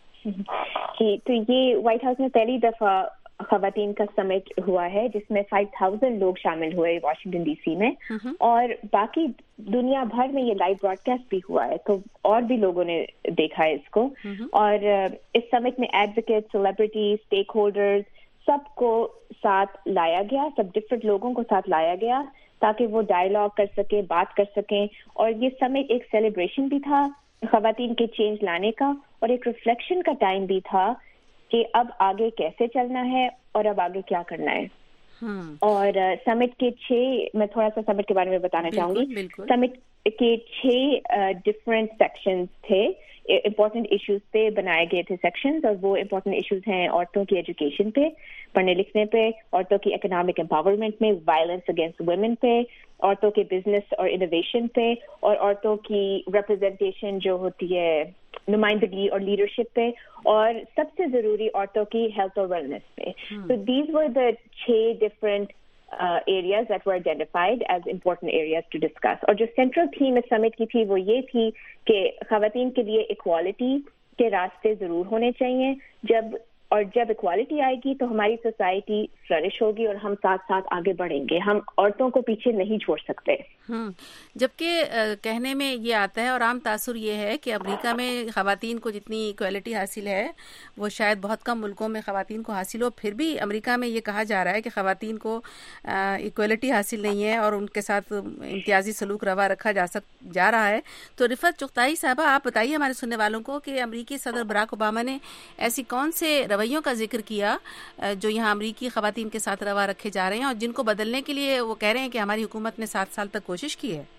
जी, तो ये व्हाइट हाउस में पहली दफा खवातीन का समिट हुआ है जिसमें पाँच हज़ार लोग शामिल हुए वाशिंगटन डीसी में, और बाकी दुनिया भर में ये लाइव ब्रॉडकास्ट भी हुआ है, तो और भी लोगों ने देखा है इसको। और इस समिट में एडवोकेट, सेलिब्रिटी, स्टेक होल्डर्स सबको साथ लाया गया, सब डिफरेंट लोगों को साथ लाया गया ताकि वो डायलॉग कर सके, बात कर सकें। और ये समिट एक सेलिब्रेशन भी था खवातीन के चेंज लाने का, और एक रिफ्लेक्शन का टाइम भी था कि अब आगे कैसे चलना है और अब आगे क्या करना है। hmm. और समिट uh, के छह, मैं थोड़ा सा समिट के बारे में बताना चाहूंगी। समिट के छह डिफरेंट uh, सेक्शंस थे, इम्पोर्टेंट इश्यूज पे बनाए गए थे सेक्शंस, और वो इम्पोर्टेंट इश्यूज हैं औरतों की एजुकेशन पे, पढ़ने लिखने पे, औरतों की इकोनॉमिक एम्पावरमेंट में, वायलेंस अगेंस्ट वुमेन पे, औरतों के बिजनेस और इनोवेशन पे, और औरतों की रिप्रेजेंटेशन जो होती है नुमाइंदगी और लीडरशिप पे, और सबसे जरूरी औरतों की हेल्थ और वेलनेस पे। तो दीज वर द छह different areas that were identified as important areas to discuss. और जो सेंट्रल थीम इस समिट की थी वो ये थी कि खवातीन के लिए इक्वालिटी के रास्ते जरूर होने चाहिए, जब और जब इक्वालिटी आएगी तो हमारी सोसाइटी फ्लरिश होगी और हम साथ साथ आगे बढ़ेंगे। हम औरतों को पीछे नहीं छोड़ सकते। हम्म, जबकि कहने में ये आता है और आम तासुर ये है कि अमेरिका में ख़वातीन को जितनी इक्वालिटी हासिल है वो शायद बहुत कम मुल्कों में ख़वातीन को हासिल हो, फिर भी अमेरिका में ये कहा जा रहा है कि ख़वातीन को इक्वालिटी हासिल नहीं है और उनके साथ इम्तियाजी सलूक रवा रखा जा सक जा रहा है। तो रिफत चुगताई साहबा, आप बताइए हमारे सुनने वालों को कि अमेरिकी सदर बराक ओबामा ने ऐसी कौन से रवैयों का जिक्र किया जो यहाँ अमेरिकी ख़वातीन के साथ रवा रखे जा रहे हैं और जिनको बदलने के लिए वो कह रहे हैं कि हमारी हुकूमत ने सात साल तक कोशिश की है।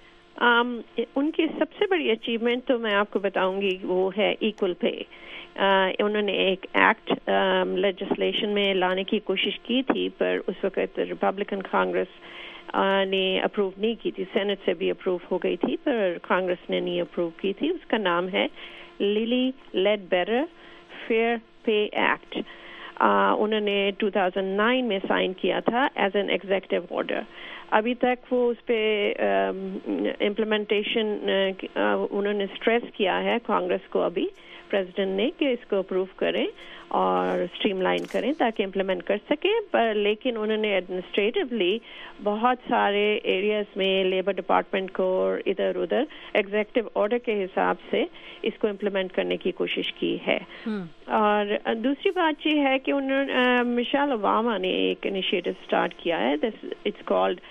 um, उनकी सबसे बड़ी अचीवमेंट तो मैं आपको बताऊंगी वो है इक्वल पे। uh, उन्होंने एक एक्ट लेजिस्लेशन um, में लाने की कोशिश की थी, पर उस वक्त रिपब्लिकन कांग्रेस uh, ने अप्रूव नहीं की थी। सेनेट से भी अप्रूव हो गई थी पर कांग्रेस ने नहीं अप्रूव की थी। उसका नाम है Lilly Ledbetter fair pay act. uh, उन्होंने दो हज़ार नौ में साइन किया था एज एन एग्जीक्यूटिव ऑर्डर। अभी तक वो उस पर इम्प्लीमेंटेशन uh, uh, उन्होंने स्ट्रेस किया है कांग्रेस को अभी प्रेसिडेंट ने कि इसको अप्रूव करें और स्ट्रीमलाइन करें ताकि इम्प्लीमेंट कर सके। पर लेकिन उन्होंने एडमिनिस्ट्रेटिवली बहुत सारे एरियाज में लेबर डिपार्टमेंट को इधर उधर एग्जीक्यूटिव ऑर्डर के हिसाब से इसको इम्प्लीमेंट करने की कोशिश की है। hmm. और दूसरी बात ये है कि उन्होंने मिशेल ओबामा ने एक इनिशिएटिव स्टार्ट किया है, this it's called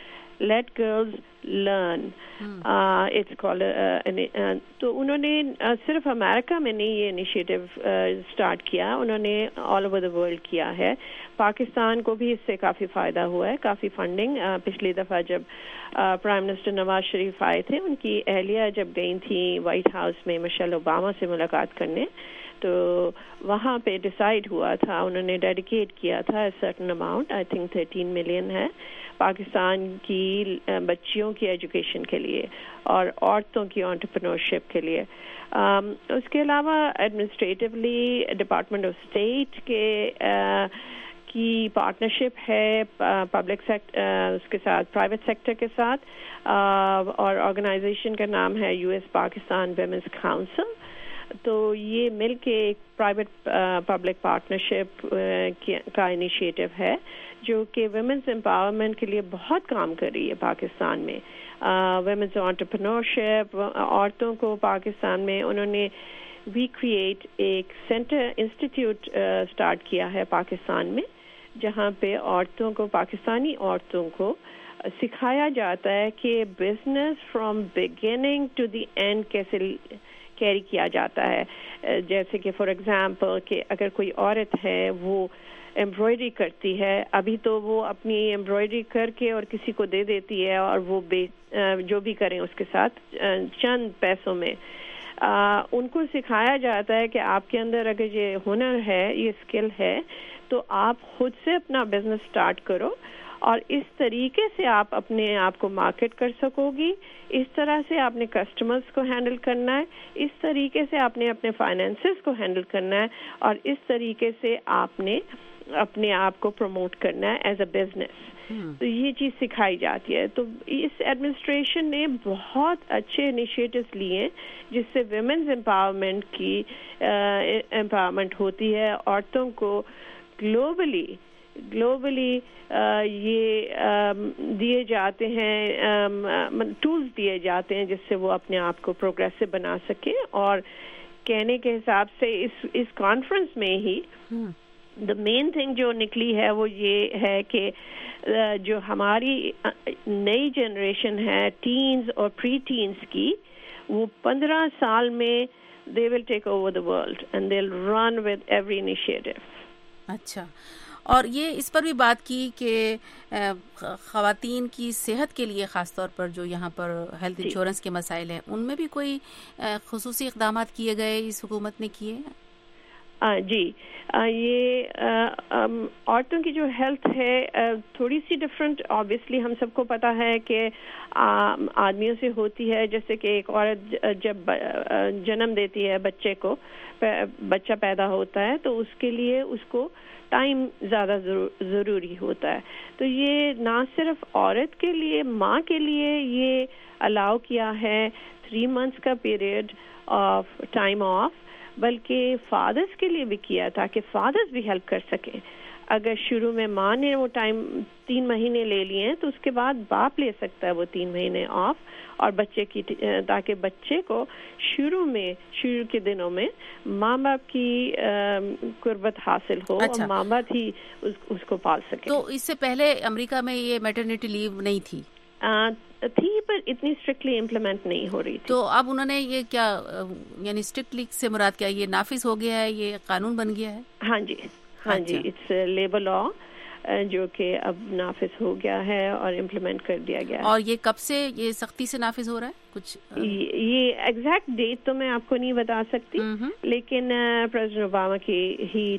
let girls learn. uh, it's called uh, uh, تو انہوں نے uh, صرف امریکہ میں نہیں یہ انیشیٹو اسٹارٹ uh, کیا, انہوں نے آل اوور دا ورلڈ کیا ہے. پاکستان کو بھی اس سے کافی فائدہ ہوا ہے, کافی فنڈنگ. uh, پچھلی دفعہ جب پرائم منسٹر نواز شریف آئے تھے, ان کی اہلیہ جب گئی تھیں وائٹ ہاؤس میں مشیل اوباما سے ملاقات کرنے, تو وہاں پہ ڈیسائیڈ ہوا تھا, انہوں نے ڈیڈیکیٹ کیا تھا certain amount, I think thirteen million ہے, پاکستان کی بچیوں کی ایجوکیشن کے لیے اور عورتوں کی انٹرپرینورشپ کے لیے. um, اس کے علاوہ ایڈمنسٹریٹولی ڈپارٹمنٹ آف اسٹیٹ کے uh, کی پارٹنرشپ ہے پبلک سیکٹر اس کے ساتھ, پرائیویٹ سیکٹر کے ساتھ, uh, اور آرگنائزیشن کا نام ہے U S Pakistan women's council. تو یہ مل کے ایک پرائیویٹ پبلک پارٹنرشپ کا انیشیٹو ہے جو کہ ویمنس امپاورمنٹ کے لیے بہت کام کر رہی ہے پاکستان میں. ویمنس انٹرپرینورشپ, عورتوں کو پاکستان میں انہوں نے وی کریٹ ایک سینٹر انسٹیٹیوٹ اسٹارٹ کیا ہے پاکستان میں, جہاں پہ عورتوں کو, پاکستانی عورتوں کو سکھایا جاتا ہے کہ business from beginning to the end کیسے کیری کیا جاتا ہے. جیسے کہ فار ایگزامپل کہ اگر کوئی عورت ہے وہ ایمبرائڈری کرتی ہے, ابھی تو وہ اپنی ایمبرائڈری کر کے اور کسی کو دے دیتی ہے اور وہ جو بھی کریں اس کے ساتھ چند پیسوں میں, ان کو سکھایا جاتا ہے کہ آپ کے اندر اگر یہ ہنر ہے, یہ اسکل ہے, تو آپ خود سے اپنا بزنس اسٹارٹ کرو اور اس طریقے سے آپ اپنے آپ کو مارکیٹ کر سکو گی, اس طرح سے آپ نے کسٹمرز کو ہینڈل کرنا ہے, اس طریقے سے آپ نے اپنے فائنینسز کو ہینڈل کرنا ہے, اور اس طریقے سے آپ نے اپنے آپ کو پروموٹ کرنا ہے ایز اے بزنس. تو یہ چیز سکھائی جاتی ہے. تو اس ایڈمنسٹریشن نے بہت اچھے انیشیٹوز لیے جس سے ویمنز امپاورمنٹ کی امپاورمنٹ ہوتی ہے. عورتوں کو گلوبلی گلوبلی یہ دیے جاتے ہیں, ٹولز دیے جاتے ہیں جس سے وہ اپنے آپ کو پروگریسو بنا سکیں. اور کہنے کے حساب سے اس اس کانفرنس میں ہی دا مین تھنگ جو نکلی ہے وہ یہ ہے کہ جو ہماری نئی جنریشن ہے ٹینز اور پری ٹینز کی, وہ پندرہ سال میں they will take over the world and they'll run with every initiative. اچھا, اور یہ اس پر بھی بات کی کہ خواتین کی صحت کے لیے خاص طور پر جو یہاں پر ہیلتھ انشورنس کے مسائل ہیں, ان میں بھی کوئی خصوصی اقدامات کیے گئے اس حکومت نے کیے ہیں؟ جی, یہ عورتوں کی جو ہیلتھ ہے تھوڑی سی ڈفرینٹ آبویسلی ہم سب کو پتہ ہے کہ آدمیوں سے ہوتی ہے. جیسے کہ ایک عورت جب جنم دیتی ہے بچے کو, بچہ پیدا ہوتا ہے, تو اس کے لیے اس کو ٹائم زیادہ ضروری ہوتا ہے. تو یہ نہ صرف عورت کے لیے, ماں کے لیے یہ الاؤ کیا ہے تھری منتھس کا پیریڈ آف ٹائم آف, بلکہ فادرز کے لیے بھی کیا تھا کہ فادرز بھی ہیلپ کر سکیں. اگر شروع میں ماں نے وہ ٹائم تین مہینے لے لیے ہیں تو اس کے بعد باپ لے سکتا ہے وہ تین مہینے آف, اور بچے کی, تاکہ بچے کو شروع میں شروع کے دنوں میں ماں باپ کی قربت حاصل ہو. اچھا. اور ماں باپ ہی اس, اس کو پال سکے. تو اس سے پہلے امریکہ میں یہ میٹرنیٹی لیو نہیں تھی؟ آ, تھی پر اتنی اسٹرکٹلی امپلیمنٹ نہیں ہو رہی تھی. تو اب انہوں نے یہ کیا, یعنی اسٹرکٹلی سے مراد کیا, یہ نافذ ہو گیا ہے, یہ قانون بن گیا ہے؟ ہاں جی, ہاں جی, اٹس لیبر لا جو کہ اب نافذ ہو گیا ہے اور امپلیمنٹ کر دیا گیا ہے. اور یہ کب سے یہ سختی سے نافذ ہو رہا ہے؟ کچھ یہ ایگزیکٹ ڈیٹ تو میں آپ کو نہیں بتا سکتی, لیکن پریزیڈنٹ اوباما کی ہی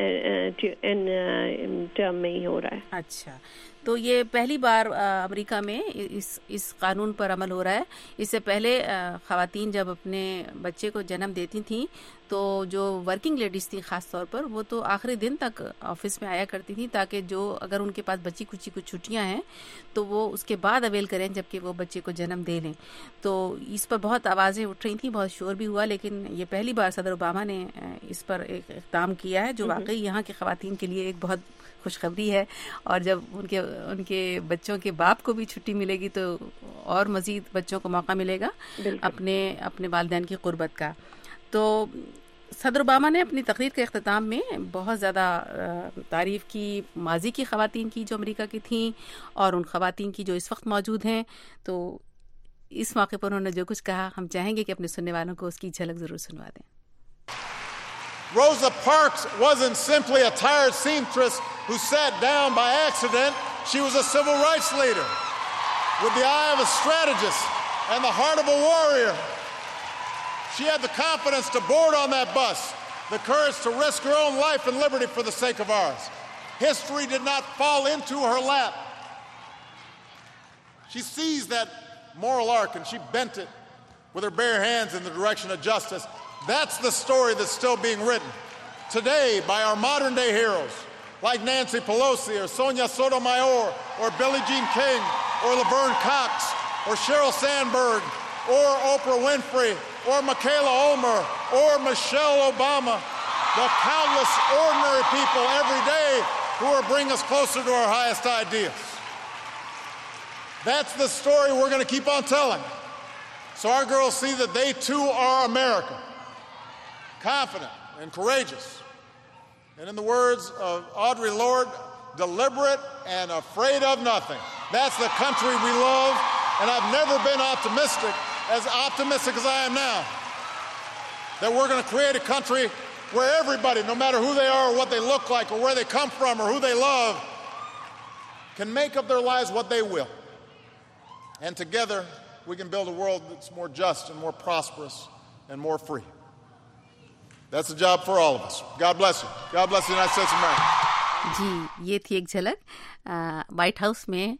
ٹرم میں ہی ہو رہا ہے. اچھا, تو یہ پہلی بار امریکہ میں اس اس قانون پر عمل ہو رہا ہے. اس سے پہلے خواتین جب اپنے بچے کو جنم دیتی تھیں تو جو ورکنگ لیڈیز تھیں خاص طور پر, وہ تو آخری دن تک آفس میں آیا کرتی تھیں تاکہ جو اگر ان کے پاس بچی کچی کچھ چھٹیاں ہیں تو وہ اس کے بعد اویل کریں جبکہ وہ بچے کو جنم دے لیں. تو اس پر بہت آوازیں اٹھ رہی تھیں, بہت شور بھی ہوا, لیکن یہ پہلی بار صدر اوباما نے اس پر ایک اقدام کیا ہے جو واقعی یہاں کے خواتین کے لیے ایک بہت خوشخبری ہے. اور جب ان کے ان کے بچوں کے باپ کو بھی چھٹی ملے گی تو اور مزید بچوں کو موقع ملے گا اپنے اپنے والدین کی قربت کا. تو صدر اوباما نے اپنی تقریر کے اختتام میں بہت زیادہ تعریف کی ماضی کی خواتین کی جو امریکہ کی تھیں اور ان خواتین کی جو اس وقت موجود ہیں. تو اس موقع پر انہوں نے جو کچھ کہا ہم چاہیں گے کہ اپنے سننے والوں کو اس کی جھلک ضرور سنوا دیں. Rosa Parks wasn't simply a tired seamstress who sat down by accident. She was a civil rights leader with the eye of a strategist and the heart of a warrior. She had the confidence to board on that bus, the courage to risk her own life and liberty for the sake of ours. History did not fall into her lap. She seized that moral arc and she bent it with her bare hands in the direction of justice. That's the story that's still being written today by our modern day heroes like Nancy Pelosi or Sonia Sotomayor or Billie Jean King or Laverne Cox or Sheryl Sandberg or Oprah Winfrey or Michaela Ulmer or Michelle Obama, the countless ordinary people every day who are bringing us closer to our highest ideals. That's the story we're going to keep on telling, so our girls see that they too are America, confident and courageous, and in the words of Audre Lorde, deliberate and afraid of nothing. That's the country we love, and I've never been optimistic, as optimistic as I am now, that we're going to create a country where everybody, no matter who they are or what they look like or where they come from or who they love, can make of their lives what they will. And together we can build a world that's more just and more prosperous and more free. That's the job for all of us. God bless you. God bless the United States of America. جی یہ تھی ایک جھلک white House میں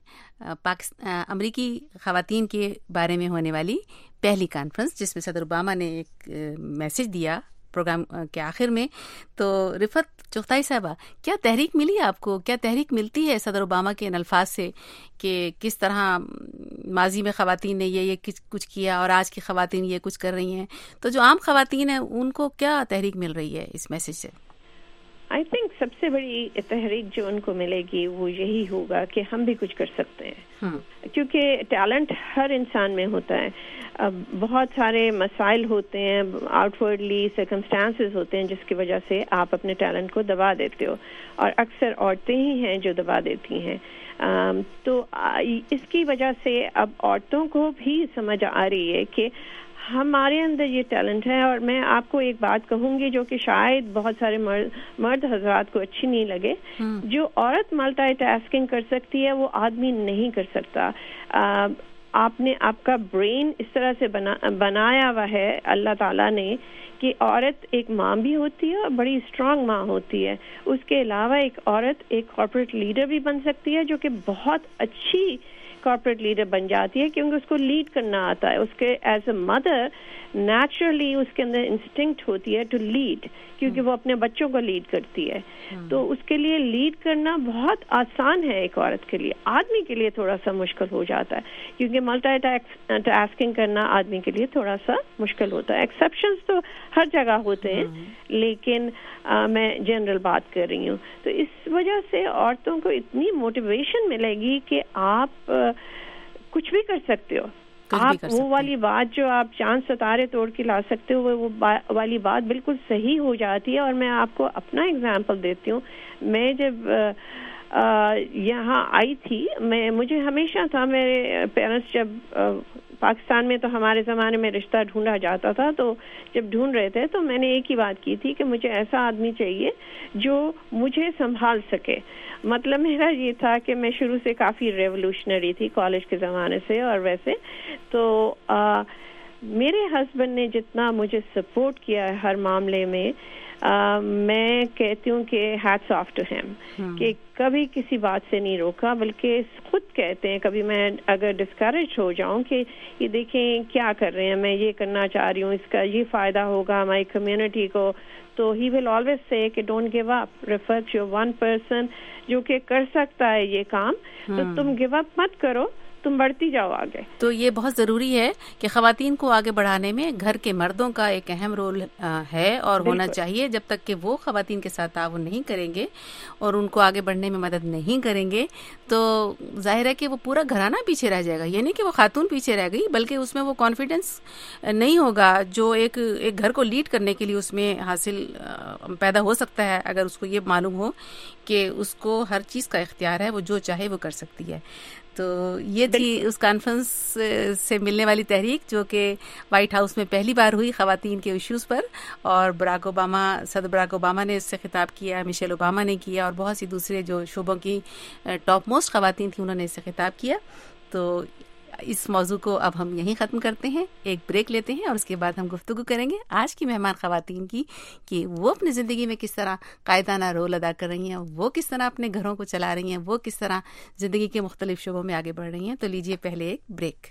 امریکی خواتین کے بارے میں ہونے والی پہلی کانفرنس، جس میں صدر اوباما نے ایک میسج دیا پروگرام کے آخر میں. تو رفت چغتائی صاحبہ، کیا تحریک ملی آپ کو، کیا تحریک ملتی ہے صدر اوباما کے ان الفاظ سے کہ کس طرح ماضی میں خواتین نے یہ یہ کچھ کیا اور آج کی خواتین یہ کچھ کر رہی ہیں؟ تو جو عام خواتین ہیں ان کو کیا تحریک مل رہی ہے اس میسج سے؟ آئی تھنک سب سے بڑی تحریک جو ان کو ملے گی وہ یہی ہوگا کہ ہم بھی کچھ کر سکتے ہیں، کیونکہ ٹیلنٹ ہر انسان میں ہوتا ہے. بہت سارے مسائل ہوتے ہیں، آؤٹ ورڈلی سرکمسٹانسز ہوتے ہیں جس کی وجہ سے آپ اپنے ٹیلنٹ کو دبا دیتے ہو، اور اکثر عورتیں ہی ہیں جو دبا دیتی ہیں. تو اس کی وجہ سے اب عورتوں کو بھی سمجھ آ رہی ہے کہ ہمارے اندر یہ ٹیلنٹ ہے. اور میں آپ کو ایک بات کہوں گی جو کہ شاید بہت سارے مرد حضرات کو اچھی نہیں لگے، جو عورت ملٹی ٹاسکنگ کر سکتی ہے وہ آدمی نہیں کر سکتا. آپ نے آپ کا برین اس طرح سے بنا بنایا ہوا ہے اللہ تعالیٰ نے کہ عورت ایک ماں بھی ہوتی ہے اور بڑی اسٹرانگ ماں ہوتی ہے. اس کے علاوہ ایک عورت ایک کارپوریٹ لیڈر بھی بن سکتی ہے، جو کہ بہت اچھی کارپوریٹ لیڈر بن جاتی ہے کیونکہ اس کو لیڈ کرنا آتا ہے. اس کے ایز اے مدر نیچرلی اس کے اندر انسٹنکٹ ہوتی ہے ٹو لیڈ، کیونکہ وہ اپنے بچوں کو لیڈ کرتی ہے. تو اس کے لیے لیڈ کرنا بہت آسان ہے ایک عورت کے لیے. آدمی کے لیے تھوڑا سا مشکل ہو جاتا ہے کیونکہ ملٹی ٹاسکنگ کرنا آدمی کے لیے تھوڑا سا مشکل ہوتا ہے. ایکسیپشنز تو ہر جگہ ہوتے ہیں، لیکن آ, میں جنرل بات کر رہی ہوں. تو اس وجہ سے عورتوں کو اتنی موٹیویشن ملے گی کہ آپ آ, کچھ بھی کر سکتے ہو. آپ وہ والی بات جو آپ چاند ستارے توڑ کے لا سکتے ہو وہ والی بات بالکل صحیح ہو جاتی ہے. اور میں آپ کو اپنا اگزامپل دیتی ہوں. میں جب آ, آ, یہاں آئی تھی، میں مجھے ہمیشہ تھا، میرے پیرنٹس جب آ, پاکستان میں تو ہمارے زمانے میں رشتہ ڈھونڈا جاتا تھا، تو جب ڈھونڈ رہے تھے تو میں نے ایک ہی بات کی تھی کہ مجھے ایسا آدمی چاہیے جو مجھے سنبھال سکے. مطلب میرا یہ تھا کہ میں شروع سے کافی ریولوشنری تھی کالج کے زمانے سے، اور ویسے تو آ, میرے ہسبینڈ نے جتنا مجھے سپورٹ کیا ہے ہر معاملے میں، آ, میں کہتی ہوں کہ ہیٹس آف ٹو ہیم، کہ کبھی کسی بات سے نہیں روکا، بلکہ خود کہتے ہیں کبھی میں اگر ڈسکریج ہو جاؤں کہ یہ دیکھیں کیا کر رہے ہیں، میں یہ کرنا چاہ رہی ہوں، اس کا یہ فائدہ ہوگا ہماری کمیونٹی کو، تو ہی ول آلویز سے کہ don't give up, refer to one person جو کہ کر سکتا ہے یہ کام، تو تم گیو اپ مت کرو، तुम बढ़ती जाओ आगे। तो ये बहुत ज़रूरी है कि ख़वातीन को आगे बढ़ाने में घर के मर्दों का एक अहम रोल है और होना चाहिए। जब तक कि वो ख़वातीन के साथ ताउन नहीं करेंगे और उनको आगे बढ़ने में मदद नहीं करेंगे तो जाहिर है कि वो पूरा घराना पीछे रह जाएगा। ये नहीं कि वो खातून पीछे रह गई, बल्कि उसमें वो कॉन्फिडेंस नहीं होगा जो एक एक घर को लीड करने के लिए उसमें हासिल पैदा हो सकता है, अगर उसको ये मालूम हो कि उसको हर चीज़ का इख्तियार है, वो जो चाहे वो कर सकती है। तो ये थी उस कॉन्फ्रेंस से मिलने वाली तहरीक जो कि वाइट हाउस में पहली बार हुई ख़वातीन के इश्यूज़ पर, और बराक ओबामा, सदर बराक ओबामा ने इससे खिताब किया, मिशेल ओबामा ने किया, और बहुत सी दूसरे जो शोबों की टॉप मोस्ट ख़वातीन थी उन्होंने इससे खिताब किया। तो इस मौजू को अब हम यहीं ख़त्म करते हैं, एक ब्रेक लेते हैं और उसके बाद हम गुफ्तगू करेंगे आज की मेहमान ख़वातीन की कि वो अपनी ज़िंदगी में किस तरह कायदाना रोल अदा कर रही हैं, वो किस तरह अपने घरों को चला रही हैं, वो किस तरह ज़िंदगी के मुख्तलिफ शोबों में आगे बढ़ रही हैं। तो लीजिए पहले एक break.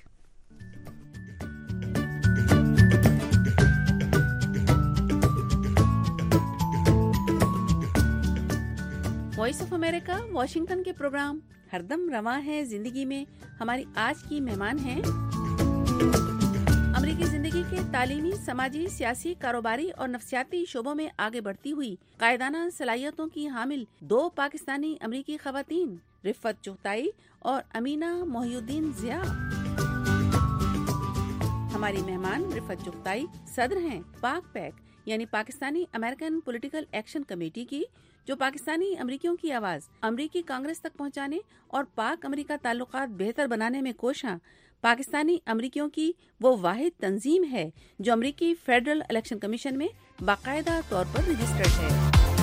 Voice of America Washington के प्रोग्राम हरदम रवां है जिंदगी में हमारी आज की मेहमान हैं अमरीकी जिंदगी के तालीमी, समाजी, सियासी, कारोबारी और नफ्सियाती शोबों में आगे बढ़ती हुई कायदाना सलाहियतों की हामिल दो पाकिस्तानी अमरीकी खवातीन रिफत चुगताई और अमीना मोहिउद्दीन ज़िया। हमारी मेहमान रिफत चुगताई सदर हैं पाक पैक यानी Pakistani American political action committee की, जो पाकिस्तानी अमरीकियों की आवाज अमरीकी कांग्रेस तक पहुंचाने और पाक अमरीका ताल्लुकात बेहतर बनाने में कोशां पाकिस्तानी अमरीकियों की वो वाहिद तंजीम है जो अमरीकी फेडरल इलेक्शन कमीशन में बाकायदा तौर पर रजिस्टर्ड है।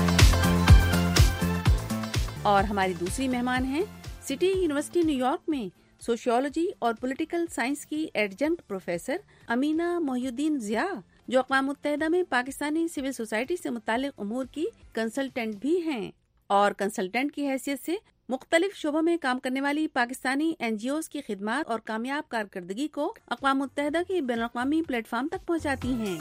और हमारी दूसरी मेहमान हैं सिटी यूनिवर्सिटी न्यूयॉर्क में सोशियोलॉजी और पॉलिटिकल साइंस की एडजंक्ट प्रोफेसर अमीना मोहिउद्दीन ज़िया, जो अक़वाम मुत्तहिदा में पाकिस्तानी सिविल सोसाइटी से मुताल्लिक़ उमूर की कंसल्टेंट भी हैं और कंसल्टेंट की हैसियत से मुख्तलिफ शोबों में काम करने वाली पाकिस्तानी एनजीओज़ की खिदमात और कामयाब कारकर्दगी को अक़वाम मुत्तहिदा के बैनुल-अक़वामी प्लेटफार्म तक पहुँचाती हैं,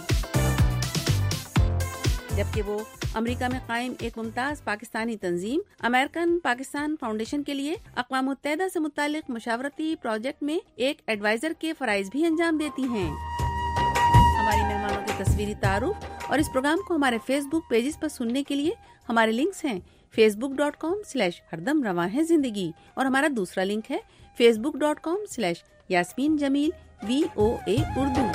जबकि वो अमेरिका में कायम एक मुमताज पाकिस्तानी तंजीम अमेरिकन पाकिस्तान फाउंडेशन के लिए अक़वाम मुत्तहिदा से मुताल्लिक़ मशावरती प्रोजेक्ट में एक एडवाइजर के फराइज भी अंजाम देती हैं। हमारी मेहमानों की तस्वीरी तारुफ और इस प्रोग्राम को हमारे फेसबुक पेजेस पर सुनने के लिए हमारे लिंक्स हैं फेसबुक डॉट कॉम स्लैश हरदम रवां है जिंदगी, और हमारा दूसरा लिंक है Facebook dot com slash Yasmeen Jamil V O A Urdu.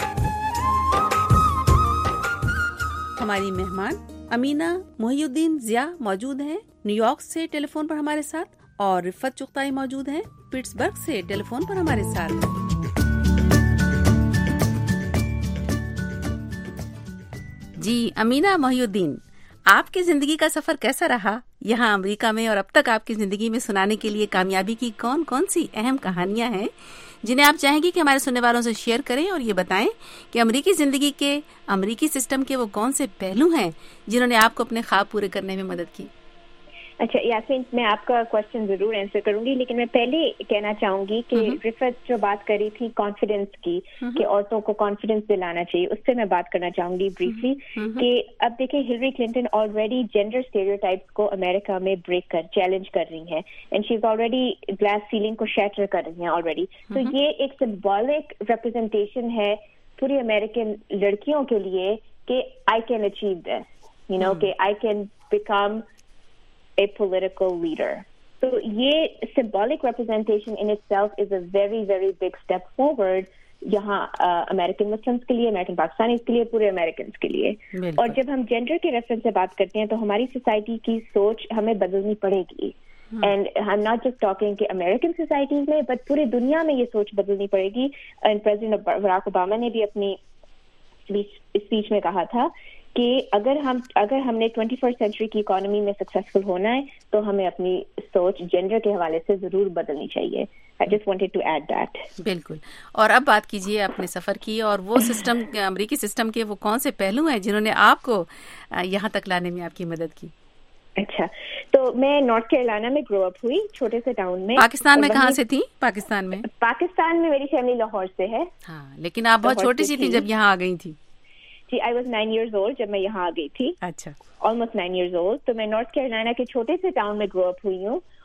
हमारी मेहमान अमीना मोहिउद्दीन ज़िया मौजूद हैं न्यूयॉर्क से टेलीफोन पर हमारे साथ, और रिफत चुगताई मौजूद हैं पिट्सबर्ग से टेलीफोन पर हमारे साथ। जी अमीना मोहिउद्दीन, आपकी जिंदगी का सफर कैसा रहा यहाँ अमेरिका में, और अब तक आपकी जिंदगी में सुनाने के लिए कामयाबी की कौन कौन सी अहम कहानियां हैं जिन्हें आप चाहेंगी कि हमारे सुनने वालों से शेयर करें, और ये बताएं कि अमेरिकी जिंदगी के अमेरिकी सिस्टम के वो कौन से पहलू हैं जिन्होंने आपको अपने ख्वाब पूरे करने में मदद की। अच्छा यास्मीन, मैं आपका क्वेश्चन जरूर आंसर करूंगी, लेकिन मैं पहले कहना चाहूंगी कि रिफत जो बात करी थी कॉन्फिडेंस की कि औरतों को कॉन्फिडेंस दिलाना चाहिए, उससे मैं बात करना चाहूंगी ब्रीफली कि अब देखिए Hillary Clinton already gender stereotypes को अमेरिका में ब्रेक कर चैलेंज कर रही हैं, and she is already glass ceiling को शैटर कर रही हैं ऑलरेडी। तो ये एक सिंबॉलिक रिप्रेजेंटेशन है पूरी अमेरिकन लड़कियों के लिए कि I can achieve this, you know, कि I can become a political leader. So ये symbolic representation in itself is a very very big step forward यहाँ अमेरिकन मुस्लिम्स के लिए, अमेरिकन पाकिस्तानीज के लिए, पूरे अमेरिकन के लिए। और जब हम जेंडर के रेफरेंस से बात करते हैं तो हमारी सोसाइटी की सोच हमें बदलनी पड़ेगी, and I am not just talking कि अमेरिकन सोसाइटीज में बट पूरी दुनिया में ये सोच बदलनी पड़ेगी। एंड प्रेसिडेंट बराक ओबामा ने भी अपनी स्पीच में कहा था कि अगर हम अगर हमने ट्वेंटी फर्स्ट सेंचुरी की इकोनॉमी में सक्सेसफुल होना है तो हमें अपनी सोच जेंडर के हवाले से जरूर बदलनी चाहिए। I just wanted to add that. बिल्कुल। और अब बात कीजिए अपने सफर की, और वो सिस्टम अमेरिकी सिस्टम के वो कौन से पहलू हैं जिन्होंने आपको यहाँ तक लाने में आपकी मदद की। अच्छा, तो मैं नॉर्थ कैरोलिना में ग्रो अप हुई, छोटे से टाउन में। पाकिस्तान में कहाँ से थी? पाकिस्तान में पाकिस्तान में मेरी फैमिली लाहौर से है। हाँ, लेकिन आप बहुत छोटी सी थी जब यहाँ आ गई थी। जी, I was nine years old जब मैं यहाँ आ गई थी। अच्छा, ऑलमोस्ट नाइन ईयर्स ओल्ड। तो मैं नॉर्थ कैरोलिना के छोटे से टाउन में ग्रो अप हुई हूँ,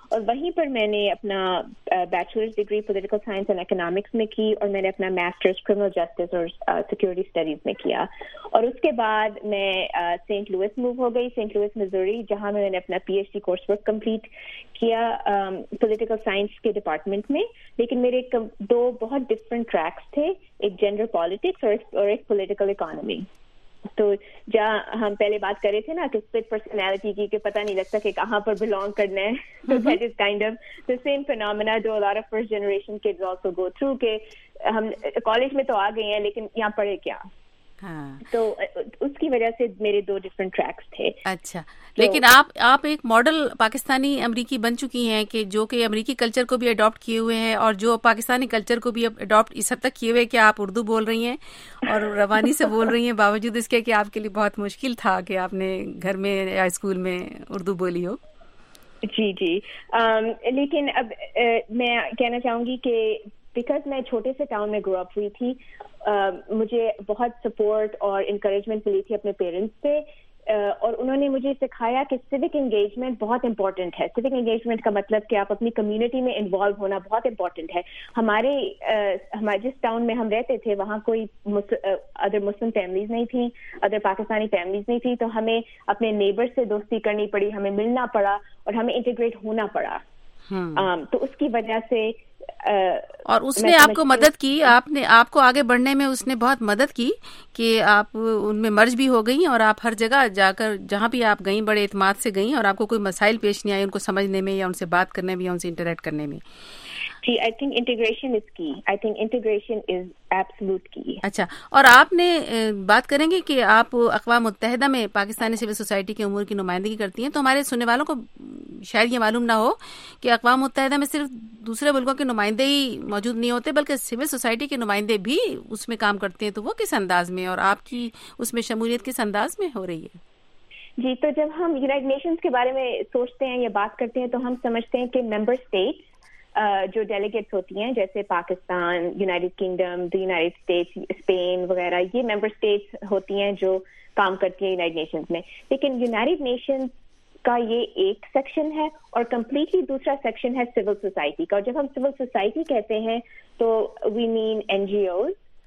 اور وہیں پر میں نے اپنا bachelor's degree political science and economics میں کی, اور میں نے اپنا ماسٹرز کرمنل جسٹس اور سیکورٹی اسٹڈیز میں کیا. اور اس کے بعد میں سینٹ لوئس موو ہو گئی, سینٹ لوئس میزوری, جہاں میں نے اپنا P H D course work complete کیا پولیٹیکل سائنس کے ڈپارٹمنٹ میں. لیکن میرے دو بہت ڈفرینٹ ٹریکس تھے, ایک جنرل پالیٹکس اور ایک پولیٹیکل اکانومی. تو جہاں ہم پہلے بات کر رہے تھے نا کہ اسپلٹ پرسنالٹی کی, کہ پتہ نہیں لگتا کہ کہاں پر بلانگ کرنا ہے, تو that is kind of the same phenomena جو lot of first generation kids also go through, کہ ہم کالج میں تو آ گئے ہیں لیکن یہاں پڑھے کیا. تو اس کی وجہ سے میرے دو ڈفرینٹ ٹریکس تھے. اچھا, لیکن آپ آپ ایک ماڈل پاکستانی امریکی بن چکی ہیں, کہ جو کہ امریکی کلچر کو بھی اڈاپٹ کیے ہوئے ہیں, اور جو پاکستانی کلچر کو بھی اڈاپٹ اس حد تک کیے ہوئے کہ آپ اردو بول رہی ہیں اور روانی سے بول رہی ہیں, باوجود اس کے کہ آپ کے لیے بہت مشکل تھا کہ آپ نے گھر میں یا اسکول میں اردو بولی ہو. جی جی لیکن اب میں کہنا چاہوں گی کہ بیکاز میں چھوٹے سے ٹاؤن میں گرو اپ ہوئی تھی, مجھے بہت سپورٹ اور انکریجمنٹ ملی تھی اپنے پیرنٹس سے, اور انہوں نے مجھے سکھایا کہ سیوک انگیجمنٹ بہت امپورٹنٹ ہے. سیوک انگیجمنٹ کا مطلب کہ آپ اپنی کمیونٹی میں انوالو ہونا بہت امپورٹنٹ ہے. ہمارے ہمارے جس ٹاؤن میں ہم رہتے تھے وہاں کوئی ادر مسلم فیملیز نہیں تھیں, ادر پاکستانی فیملیز نہیں تھیں, تو ہمیں اپنے نیبر سے دوستی کرنی پڑی, ہمیں ملنا پڑا اور ہمیں انٹیگریٹ ہونا پڑا. تو اس کی وجہ سے اور اس نے آپ کو مدد کی, آپ نے آپ کو آگے بڑھنے میں اس نے بہت مدد کی کہ آپ ان میں مرج بھی ہو گئیں, اور آپ ہر جگہ جا کر جہاں بھی آپ گئیں بڑے اعتماد سے گئیں, اور آپ کو کوئی مسائل پیش نہیں آئے ان کو سمجھنے میں یا ان سے بات کرنے میں یا ان سے انٹریکٹ کرنے میں. جی, آئی think integration is key. I think integration is absolute key. اچھا, اور آپ نے بات کریں گے کہ آپ اقوام متحدہ میں پاکستانی سول سوسائٹی کے امور کی نمائندگی کرتی ہیں, تو ہمارے سننے والوں کو شاید یہ معلوم نہ ہو کہ اقوام متحدہ میں صرف دوسرے ملکوں کے نمائندے ہی موجود نہیں ہوتے, بلکہ سول سوسائٹی کے نمائندے بھی اس میں کام کرتے ہیں. تو وہ کس انداز میں, اور آپ کی اس میں شمولیت کس انداز میں ہو رہی ہے؟ جی, تو جب ہم یونائیٹڈ نیشنز کے بارے میں سوچتے ہیں یا بات کرتے ہیں تو ہم سمجھتے ہیں کہ ممبر اسٹیٹ جو ڈیلیگیٹس ہوتی ہیں, جیسے Pakistan, United Kingdom, the United States, Spain وغیرہ, یہ ممبر اسٹیٹس ہوتی ہیں جو کام کرتی ہیں یونائٹڈ نیشنز میں. لیکن یونائٹڈ نیشنز کا یہ ایک سیکشن ہے اور کمپلیٹلی دوسرا سیکشن ہے سول سوسائٹی کا. اور جب ہم سول سوسائٹی کہتے ہیں تو we mean N G Os,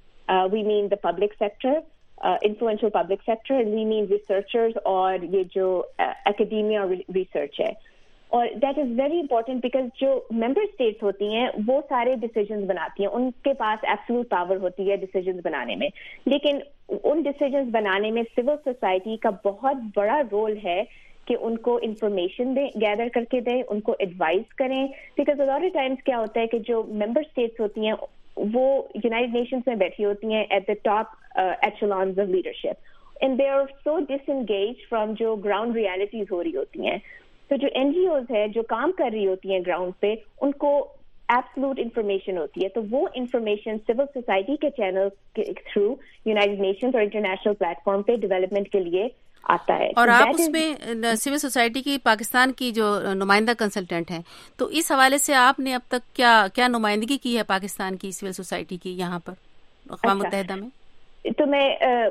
we mean the public sector, influential public sector, we mean researchers, اور یہ جو اکیڈیمیا اور ریسرچ ہے. اور that is very important because جو ممبر اسٹیٹس ہوتی ہیں وہ سارے ڈیسیجنز بناتی ہیں, ان کے پاس ایبسولوٹ پاور ہوتی ہے ڈیسیجنز بنانے میں. لیکن ان ڈیسیجنز بنانے میں سول سوسائٹی کا بہت بڑا رول ہے کہ ان کو انفارمیشن دیں, گیدر کر کے دیں, ان کو ایڈوائز کریں. بیکاز لاٹ ٹائمس کیا ہوتا ہے کہ جو ممبر اسٹیٹس ہوتی ہیں وہ یونائٹڈ نیشنز میں بیٹھی ہوتی ہیں at the top echelons of leadership, and they are so disengaged from جو گراؤنڈ ریالٹیز ہو رہی ہوتی ہیں. تو جو این جی اوز ہے جو کام کر رہی ہوتی ہیں گراؤنڈ پہ, ان کو ایبسولوٹ انفارمیشن ہوتی ہے. تو وہ انفارمیشن سول سوسائٹی کے چینل کے تھرو یونائٹڈ نیشنز اور انٹرنیشنل پلیٹ فارم پہ ڈیولپمنٹ کے لیے آتا ہے. اور آپ اس میں سول سوسائٹی کی پاکستان کی جو نمائندہ کنسلٹنٹ ہیں, تو اس حوالے سے آپ نے اب تک کیا کیا نمائندگی کی ہے پاکستان کی سول سوسائٹی کی یہاں پر اقوام متحدہ میں؟ تو میں